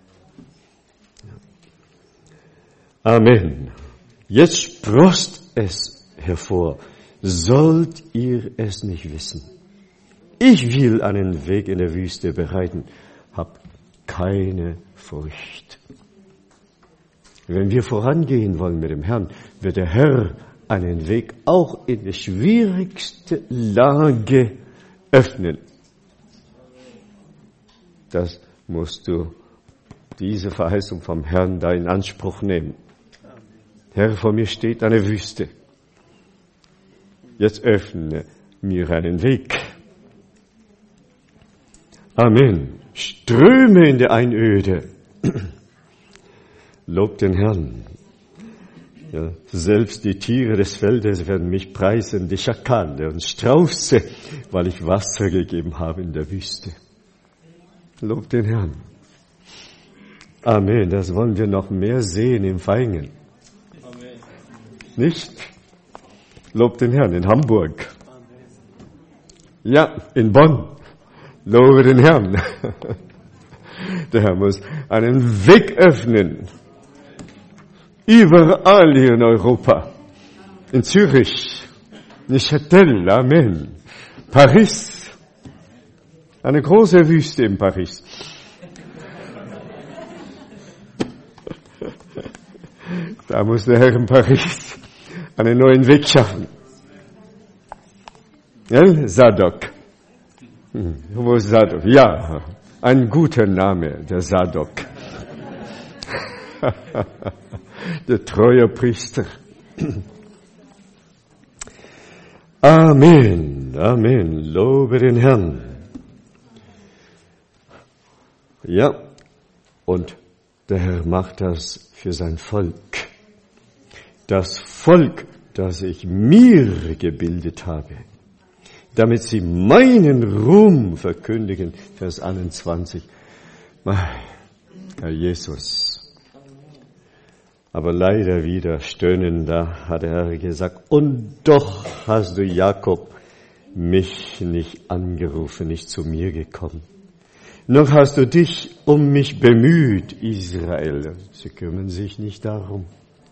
A: Amen. Jetzt sproßt es hervor. Sollt ihr es nicht wissen? Ich will einen Weg in der Wüste bereiten. Hab keine Furcht. Wenn wir vorangehen wollen mit dem Herrn, wird der Herr einen Weg auch in die schwierigste Lage öffnen. Das musst du, diese Verheißung vom Herrn, da in Anspruch nehmen. Herr, vor mir steht eine Wüste. Jetzt öffne mir einen Weg. Amen. Ströme in der Einöde. Lob den Herrn. Ja, selbst die Tiere des Feldes werden mich preisen, die Schakale und Strauße, weil ich Wasser gegeben habe in der Wüste. Lob den Herrn. Amen. Das wollen wir noch mehr sehen im Feigen. Nicht? Lob den Herrn in Hamburg. Ja, in Bonn. Lobe den Herrn. Der Herr muss einen Weg öffnen. Überall hier in Europa. In Zürich. Neuchâtel. Amen. Paris. Eine große Wüste in Paris. Da muss der Herr in Paris einen neuen Weg schaffen. El Zadok. Wo ist Zadok? Ja, ein guter Name, der Zadok. Der treue Priester. Amen, Amen, lobe den Herrn. Ja, und der Herr macht das für sein Volk. Das Volk, das ich mir gebildet habe, damit sie meinen Ruhm verkündigen. Vers 21. Herr Jesus. Aber leider wieder stöhnender hat der Herr gesagt, und doch hast du, Jakob, mich nicht angerufen, nicht zu mir gekommen. Noch hast du dich um mich bemüht, Israel. Sie kümmern sich nicht darum.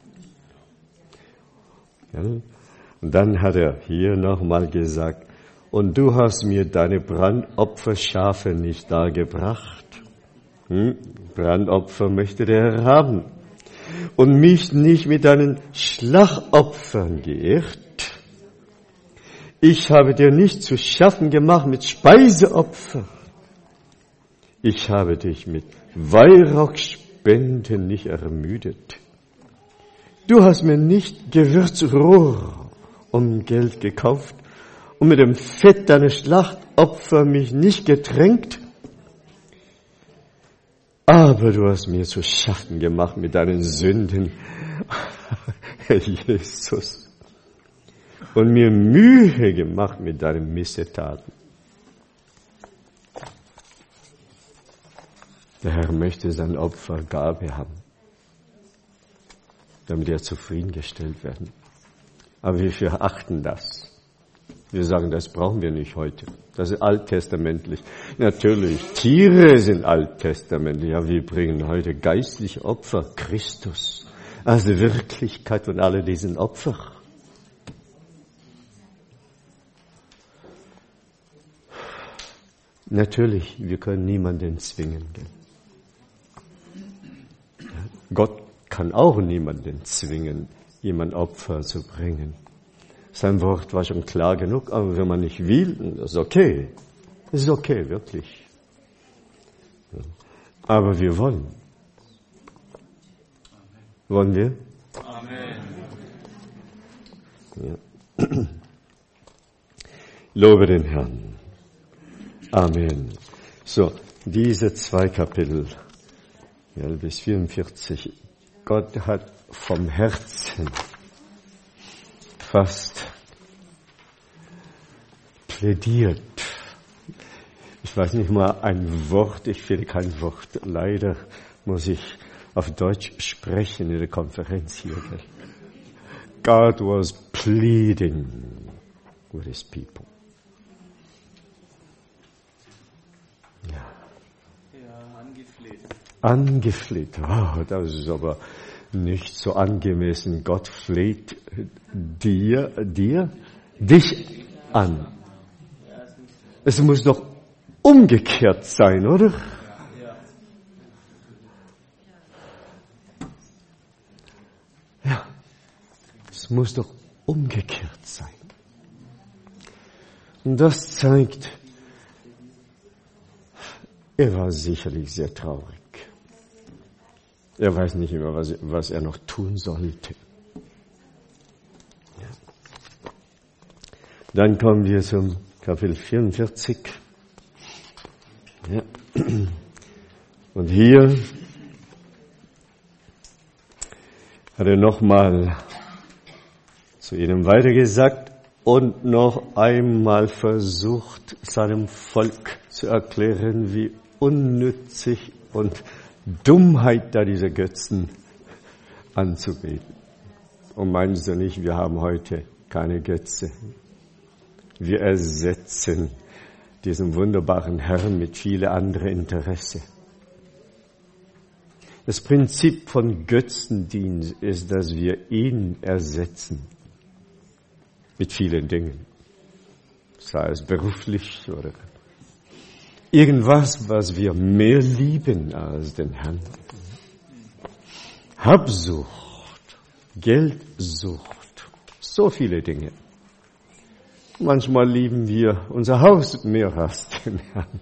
A: Ja? Und dann hat er hier nochmal gesagt, und du hast mir deine Brandopferschafe nicht dargebracht. Brandopfer möchte der Herr haben. Und mich nicht mit deinen Schlachtopfern geehrt. Ich habe dir nicht zu schaffen gemacht mit Speiseopfer. Ich habe dich mit Weihrauchspenden nicht ermüdet. Du hast mir nicht Gewürzrohr um Geld gekauft und mit dem Fett deiner Schlachtopfer mich nicht getränkt. Aber du hast mir zu schaffen gemacht mit deinen Sünden, Herr Jesus. Und mir Mühe gemacht mit deinen Missetaten. Der Herr möchte sein Opfergabe haben, damit er zufriedengestellt werden. Aber wir verachten das. Wir sagen, das brauchen wir nicht heute. Das ist alttestamentlich. Natürlich, Tiere sind alttestamentlich, aber wir bringen heute geistliche Opfer, Christus, als die Wirklichkeit von all diesen Opfern. Natürlich, wir können niemanden zwingen. Gott kann auch niemanden zwingen, jemand Opfer zu bringen. Sein Wort war schon klar genug, aber wenn man nicht will, das ist okay. Das ist okay, wirklich. Aber wir wollen. Wollen wir? Amen. Ja. Lobe den Herrn. Amen. So, diese 2 Kapitel, ja, bis 44. Gott hat vom Herzen fast plädiert. Ich weiß nicht mal ein Wort, ich finde kein Wort. Leider muss ich auf Deutsch sprechen in der Konferenz hier. God was pleading with his people. Angefleht. Oh, das ist aber nicht so angemessen. Gott fleht dich an. Es muss doch umgekehrt sein, oder? muss doch umgekehrt sein. Und das zeigt, er war sicherlich sehr traurig. Er weiß nicht immer, was er noch tun sollte. Ja. Dann kommen wir zum Kapitel 44. Ja. Und hier hat er nochmal zu ihnen weitergesagt und noch einmal versucht, seinem Volk zu erklären, wie unnützig und Dummheit da diese Götzen anzubeten. Und meinst du nicht, wir haben heute keine Götze? Wir ersetzen diesen wunderbaren Herrn mit vielen anderen Interessen. Das Prinzip von Götzendienst ist, dass wir ihn ersetzen mit vielen Dingen, sei es beruflich oder irgendwas, was wir mehr lieben als den Herrn. Habsucht, Geldsucht, so viele Dinge. Manchmal lieben wir unser Haus mehr als den Herrn.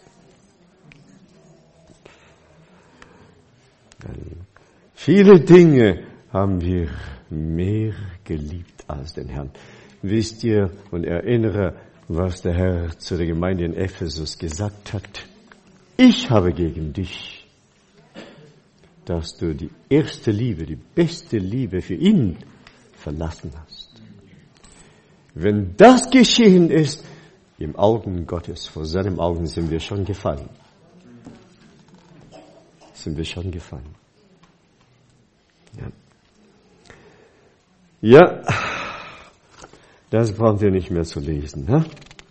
A: Viele Dinge haben wir mehr geliebt als den Herrn. Wisst ihr und erinnere, was der Herr zu der Gemeinde in Ephesus gesagt hat? Ich habe gegen dich, dass du die erste Liebe, die beste Liebe für ihn verlassen hast. Wenn das geschehen ist, im Augen Gottes, vor seinen Augen sind wir schon gefallen. Sind wir schon gefallen. Ja, das brauchen wir nicht mehr zu lesen. Ne?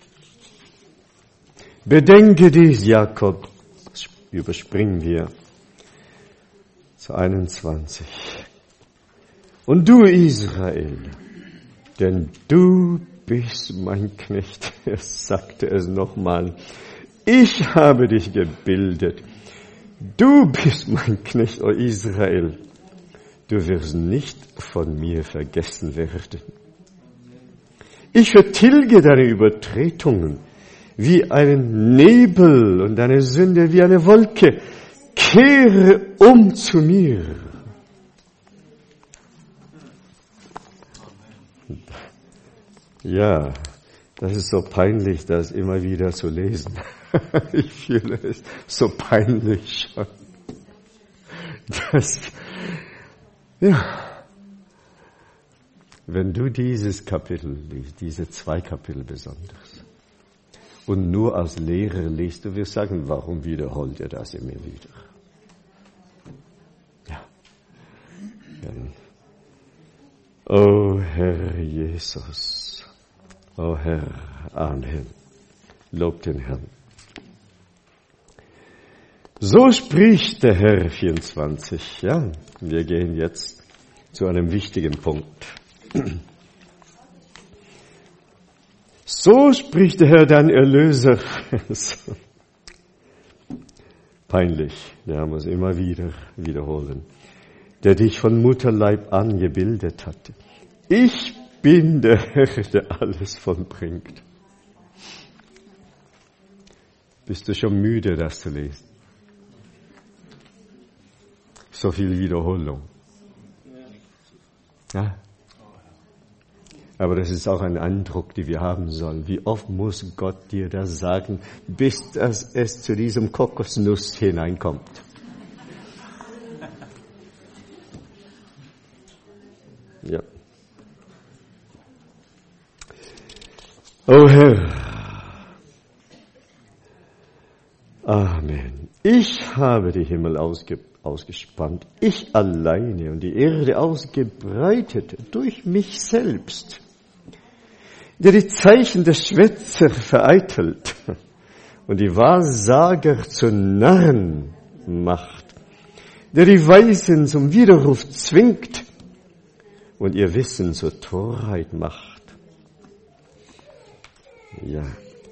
A: Bedenke dies, Jakob, überspringen wir zu 21. Und du, Israel, denn du bist mein Knecht. Er sagte es nochmal. Ich habe dich gebildet. Du bist mein Knecht, o Israel. Du wirst nicht von mir vergessen werden. Ich vertilge deine Übertretungen wie einen Nebel und deine Sünde wie eine Wolke. Kehre um zu mir. Ja, das ist so peinlich, das immer wieder zu lesen. Ich fühle es so peinlich schon. Wenn du dieses Kapitel liest, diese 2 Kapitel besonders, und nur als Lehrer liest, du wirst sagen, warum wiederholt er das immer wieder? Ja. O Herr Jesus, o Herr, Amen. Lob den Herrn. So spricht der Herr 24. Ja, wir gehen jetzt zu einem wichtigen Punkt. So spricht der Herr, dein Erlöser. Peinlich, wir haben es immer wieder wiederholen. Der dich von Mutterleib an gebildet hat. Ich bin der Herr, der alles vollbringt. Bist du schon müde, das zu lesen? So viel Wiederholung. Ja? Aber das ist auch ein Eindruck, den wir haben sollen. Wie oft muss Gott dir das sagen, bis es zu diesem Kokosnuss hineinkommt? Ja. O Herr, Amen. Ich habe die Himmel ausgespannt, ich alleine und die Erde ausgebreitet durch mich selbst, der die Zeichen der Schwätzer vereitelt und die Wahrsager zu Narren macht, der die Weisen zum Widerruf zwingt und ihr Wissen zur Torheit macht. Ja,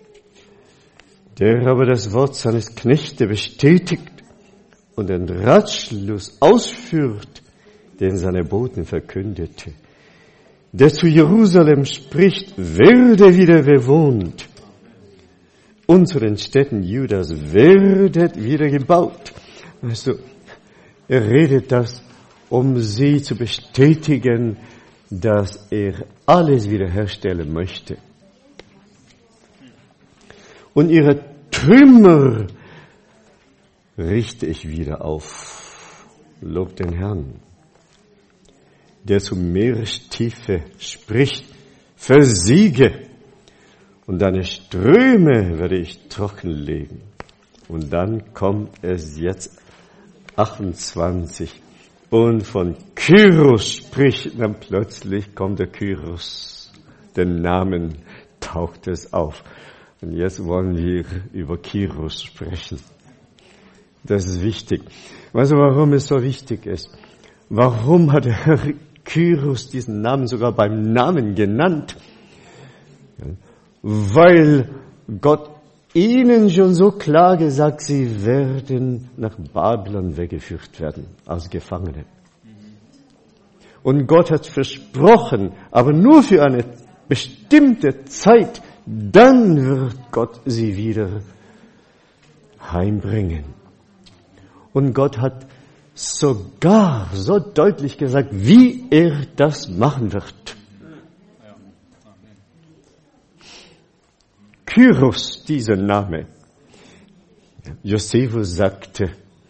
A: der aber das Wort seines Knechtes bestätigt und den Ratschluss ausführt, den seine Boten verkündete. der zu Jerusalem spricht, werde wieder bewohnt. Und zu den Städten Judas werdet wieder gebaut. Weißt du, er redet das, um sie zu bestätigen, dass er alles wiederherstellen möchte. Und ihre Trümmer richte ich wieder auf. Lob den Herrn, der zu Meerestiefe spricht, versiege, und deine Ströme werde ich trockenlegen. Und dann kommt es jetzt 28. Und von Kyros spricht, dann plötzlich kommt der Kyros. Den Namen taucht es auf. Und jetzt wollen wir über Kyros sprechen. Das ist wichtig. Weißt du, warum es so wichtig ist? Warum hat der Herr Kyros diesen Namen sogar beim Namen genannt? Weil Gott ihnen schon so klar gesagt, sie werden nach Babylon weggeführt werden als Gefangene. Und Gott hat versprochen, aber nur für eine bestimmte Zeit, dann wird Gott sie wieder heimbringen. Und Gott hat sogar so deutlich gesagt, wie er das machen wird. Kyros, dieser Name. Josephus sagte,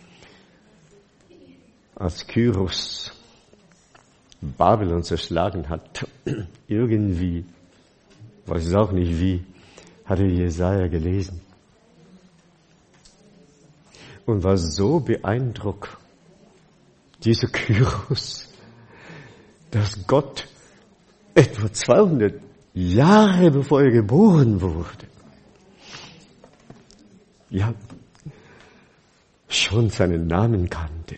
A: als Kyros Babylon zerschlagen hat, irgendwie, weiß ich auch nicht wie, hatte Jesaja gelesen. Und war so beeindruckt, dieser Kyros, dass Gott etwa 200 Jahre bevor er geboren wurde, ja, schon seinen Namen kannte.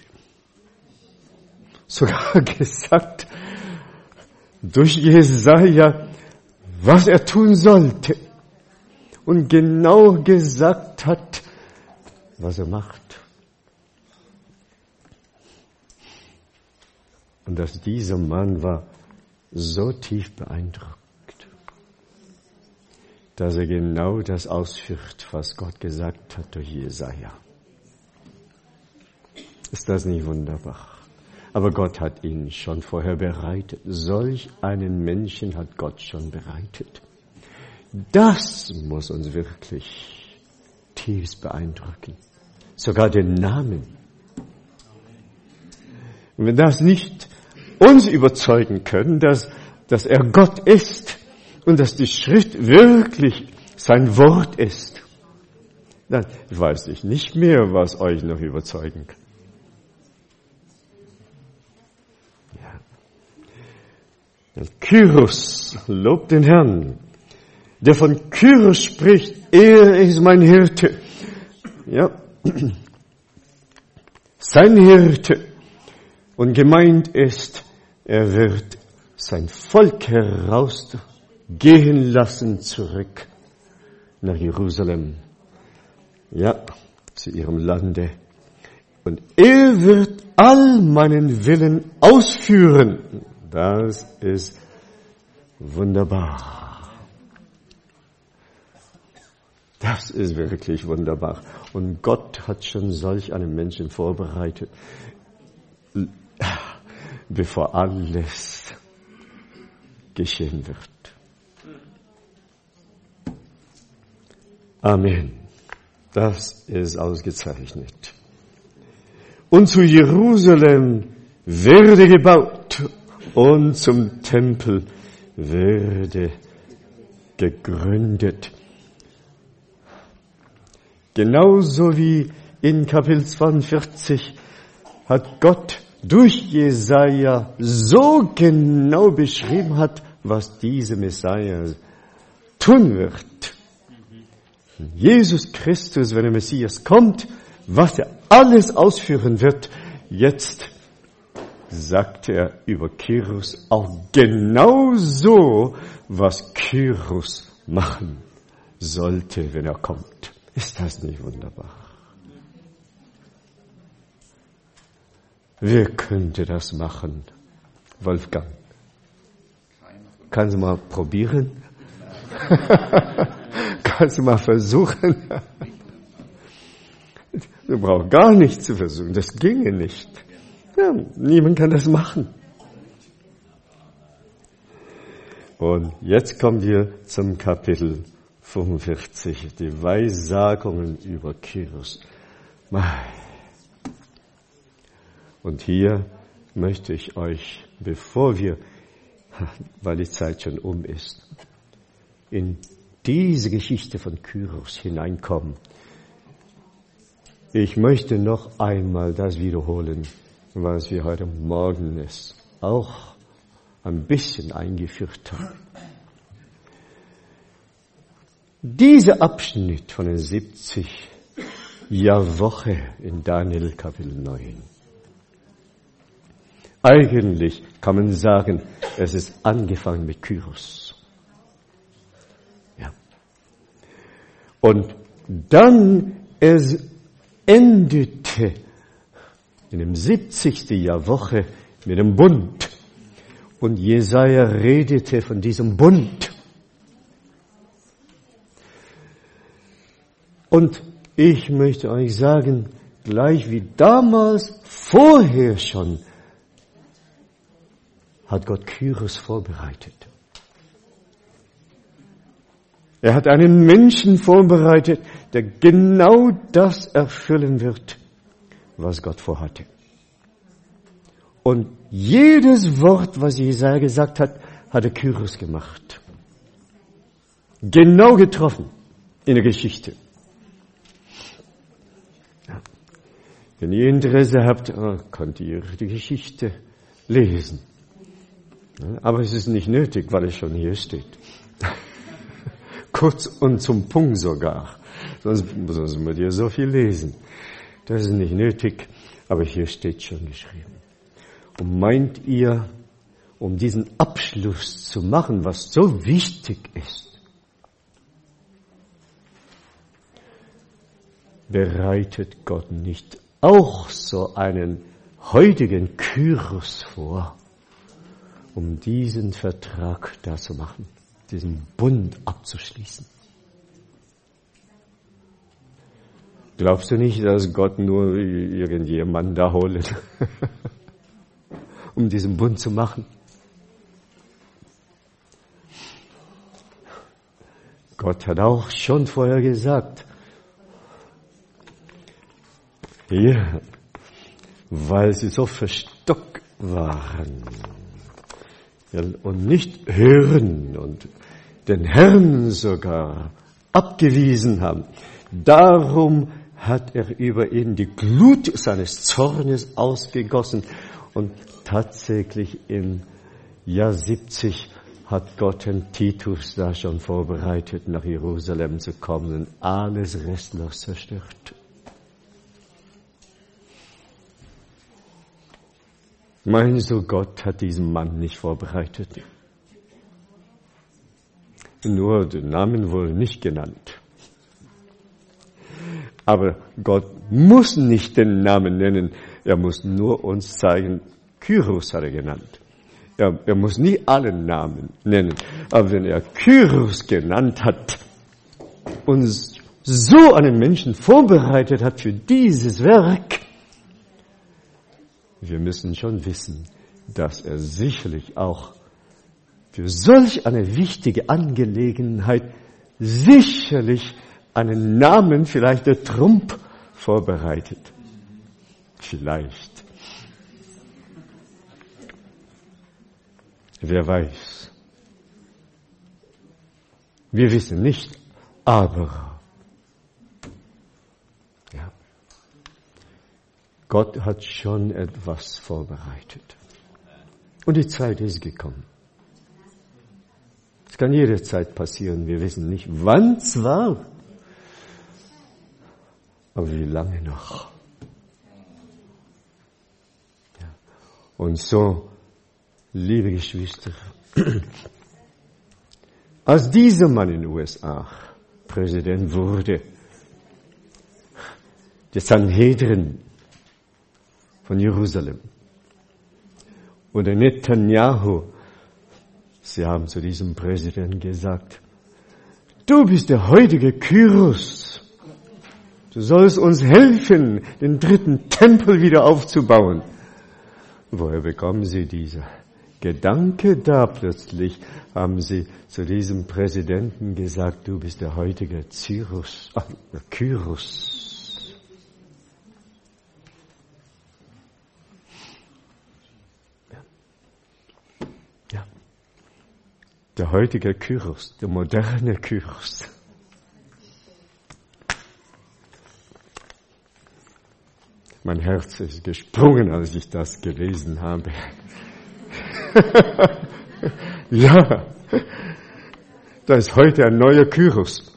A: Sogar gesagt, durch Jesaja, was er tun sollte. Und genau gesagt hat, was er macht. Und dass dieser Mann war so tief beeindruckt, dass er genau das ausführt, was Gott gesagt hat durch Jesaja. Ist das nicht wunderbar? Aber Gott hat ihn schon vorher bereitet. Solch einen Menschen hat Gott schon bereitet. Das muss uns wirklich tief beeindrucken. Sogar den Namen. Und wenn das nicht uns überzeugen können, dass er Gott ist und dass die Schrift wirklich sein Wort ist, dann weiß ich nicht mehr, was euch noch überzeugen kann. Kyros, lobt den Herrn, der von Kyros spricht, er ist mein Hirte. Ja, sein Hirte. Und gemeint ist, er wird sein Volk herausgehen lassen zurück nach Jerusalem. Ja, zu ihrem Lande. Und er wird all meinen Willen ausführen. Das ist wunderbar. Das ist wirklich wunderbar. Und Gott hat schon solch einen Menschen vorbereitet, bevor alles geschehen wird. Amen. Das ist ausgezeichnet. Und zu Jerusalem werde gebaut und zum Tempel werde gegründet. Genauso wie in Kapitel 42 hat Gott durch Jesaja so genau beschrieben hat, was dieser Messias tun wird. Jesus Christus, wenn der Messias kommt, was er alles ausführen wird, jetzt sagt er über Kyros auch genau so, was Kyros machen sollte, wenn er kommt. Ist das nicht wunderbar? Wer könnte das machen? Wolfgang.
B: Keiner.
A: Kannst du mal probieren? Kannst du mal versuchen? Du brauchst gar nichts zu versuchen, das ginge nicht. Ja, niemand kann das machen. Und jetzt kommen wir zum Kapitel 45, die Weissagungen über Kyros. Und hier möchte ich euch, bevor wir, weil die Zeit schon um ist, in diese Geschichte von Kyros hineinkommen. Ich möchte noch einmal das wiederholen, was wir heute Morgen es auch ein bisschen eingeführt haben. Dieser Abschnitt von den 70 Jahrwoche in Daniel Kapitel 9. Eigentlich kann man sagen, es ist angefangen mit Kyros. Ja. Und dann es endete in dem 70. Jahrwoche mit dem Bund. Und Jesaja redete von diesem Bund. Und ich möchte euch sagen, gleich wie damals, vorher schon, hat Gott Kyros vorbereitet. Er hat einen Menschen vorbereitet, der genau das erfüllen wird, was Gott vorhatte. Und jedes Wort, was Jesaja gesagt hat, hat er Kyros gemacht. Genau getroffen in der Geschichte. Ja. Wenn ihr Interesse habt, könnt ihr die Geschichte lesen. Ja, aber es ist nicht nötig, weil es schon hier steht. Kurz und zum Punkt sogar. Sonst müsst ihr so viel lesen. Das ist nicht nötig, aber hier steht schon geschrieben. Und meint ihr, um diesen Abschluss zu machen, was so wichtig ist, bereitet Gott nicht auch so einen heutigen Kyros vor, um diesen Vertrag da zu machen, diesen Bund abzuschließen? Glaubst du nicht, dass Gott nur irgendjemanden da holt, um diesen Bund zu machen? Gott hat auch schon vorher gesagt, ja, weil sie so verstockt waren und nicht hören und den Herrn sogar abgewiesen haben. Darum hat er über ihn die Glut seines Zornes ausgegossen. Und tatsächlich im Jahr 70 hat Gott den Titus da schon vorbereitet, nach Jerusalem zu kommen und alles restlos zerstört. Meinst du, Gott hat diesen Mann nicht vorbereitet? Nur den Namen wurde nicht genannt. Aber Gott muss nicht den Namen nennen. Er muss nur uns zeigen, Kyros hat er genannt. Er muss nie alle Namen nennen. Aber wenn er Kyros genannt hat, uns so einen Menschen vorbereitet hat für dieses Werk, wir müssen schon wissen, dass er sicherlich auch für solch eine wichtige Angelegenheit sicherlich einen Namen, vielleicht der Trump, vorbereitet. Vielleicht. Wer weiß. Wir wissen nicht, aber ja, Gott hat schon etwas vorbereitet. Und die Zeit ist gekommen. Es kann jederzeit passieren, wir wissen nicht, wann zwar, aber wie lange noch? Ja. Und so, liebe Geschwister, als dieser Mann in den USA Präsident wurde, der Sanhedrin von Jerusalem, und der Netanyahu Sie haben zu diesem Präsidenten gesagt, du bist der heutige Kyros. Du sollst uns helfen, den dritten Tempel wieder aufzubauen. Woher bekommen Sie diese Gedanke da? Plötzlich haben Sie zu diesem Präsidenten gesagt, du bist der heutige Kyros. Ja. Der heutige Kyros, der moderne Kyros. Mein Herz ist gesprungen, als ich das gelesen habe. Ja, da ist heute ein neuer Kyros.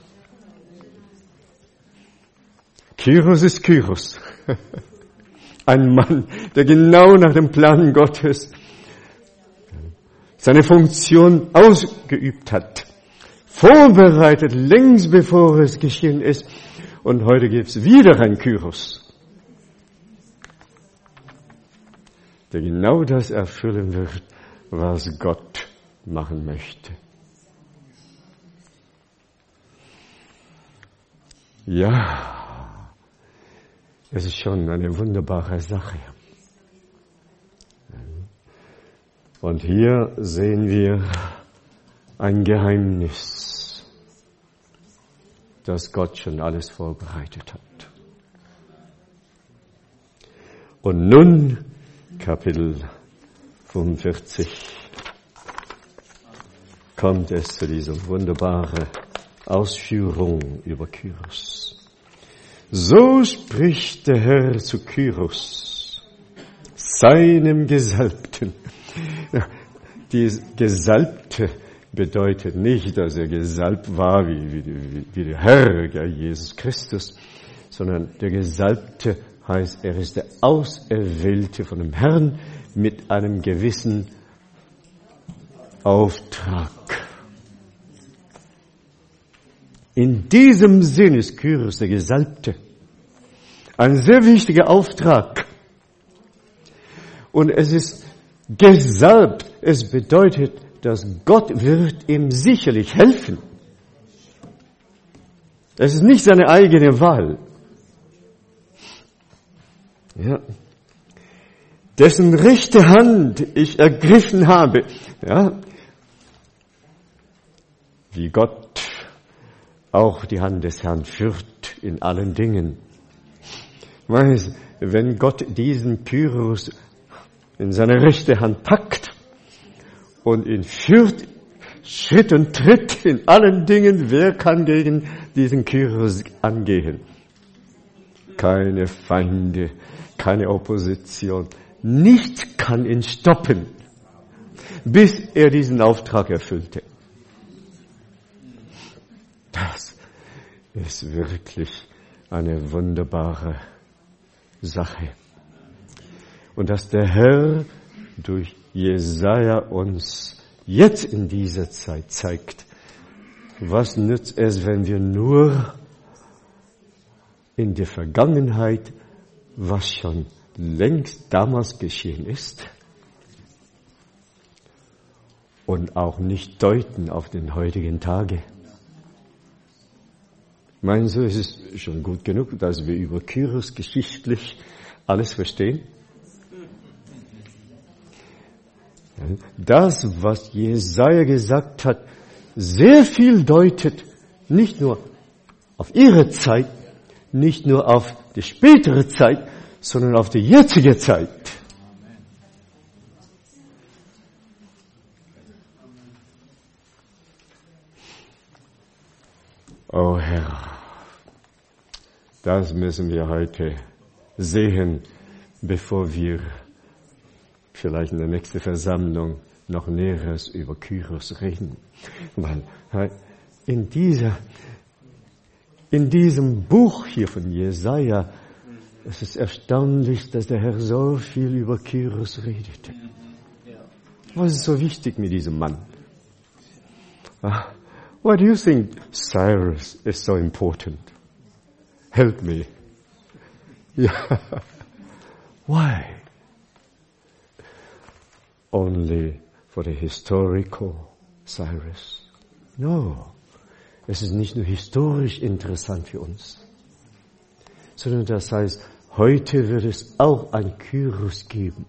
A: Kyros ist Kyros. Ein Mann, der genau nach dem Plan Gottes seine Funktion ausgeübt hat. Vorbereitet, längst bevor es geschehen ist. Und heute gibt es wieder einen Kyros, der genau das erfüllen wird, was Gott machen möchte. Ja, es ist schon eine wunderbare Sache. Und hier sehen wir ein Geheimnis, dass Gott schon alles vorbereitet hat. Und nun Kapitel 45 kommt es zu dieser wunderbaren Ausführung über Kyros. So spricht der Herr zu Kyros, seinem Gesalbten. Die Gesalbte bedeutet nicht, dass er gesalbt war wie der Herr, Jesus Christus, sondern der Gesalbte heißt, er ist der Auserwählte von dem Herrn mit einem gewissen Auftrag. In diesem Sinn ist Kyros der Gesalbte. Ein sehr wichtiger Auftrag. Und es ist gesalbt. Es bedeutet, dass Gott wird ihm sicherlich helfen. Es ist nicht seine eigene Wahl. Ja. Dessen rechte Hand ich ergriffen habe. Ja. Wie Gott auch die Hand des Herrn führt in allen Dingen. Weißt, wenn Gott diesen Kyros in seine rechte Hand packt und ihn führt, Schritt und Tritt in allen Dingen, wer kann gegen diesen Kyros angehen? Keine Feinde, keine Opposition. Nichts kann ihn stoppen, bis er diesen Auftrag erfüllte. Das ist wirklich eine wunderbare Sache. Und dass der Herr durch Jesaja uns jetzt in dieser Zeit zeigt, was nützt es, wenn wir nur in der Vergangenheit, was schon längst damals geschehen ist, und auch nicht deuten auf den heutigen Tage. Meinst du, es ist schon gut genug, dass wir über Kyros geschichtlich alles verstehen? Das, was Jesaja gesagt hat, sehr viel deutet, nicht nur auf ihre Zeit, nicht nur auf die spätere Zeit, sondern auf die jetzige Zeit. Oh Herr, das müssen wir heute sehen, bevor wir vielleicht in der nächsten Versammlung noch Näheres über Kyros reden. Weil in diesem Buch hier von Jesaja, es ist erstaunlich, dass der Herr so viel über Kyros redete. Was ist so wichtig mit diesem Mann? Why do you think Cyrus is so important? Help me. Yeah. Why? Only for the historical Cyrus. No, es ist nicht nur historisch interessant für uns, sondern das heißt, heute wird es auch einen Kyros geben,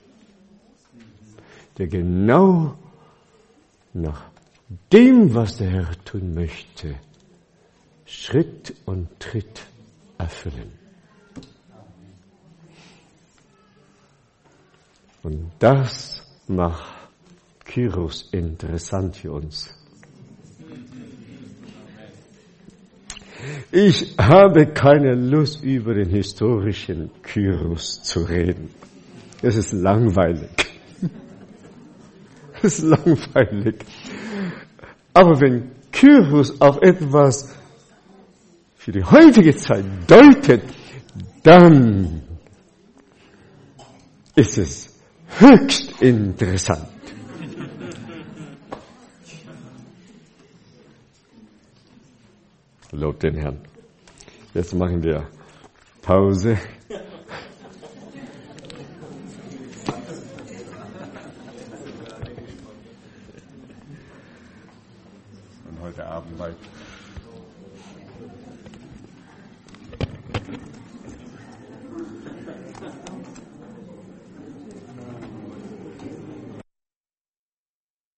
A: der genau nach dem, was der Herr tun möchte, Schritt und Tritt erfüllen. Und das macht Kyros interessant für uns. Ich habe keine Lust, über den historischen Kyros zu reden. Es ist langweilig. Es ist langweilig. Aber wenn Kyros auf etwas für die heutige Zeit deutet, dann ist es höchst interessant. Lob den Herrn. Jetzt machen wir Pause. Und heute Abend weiter.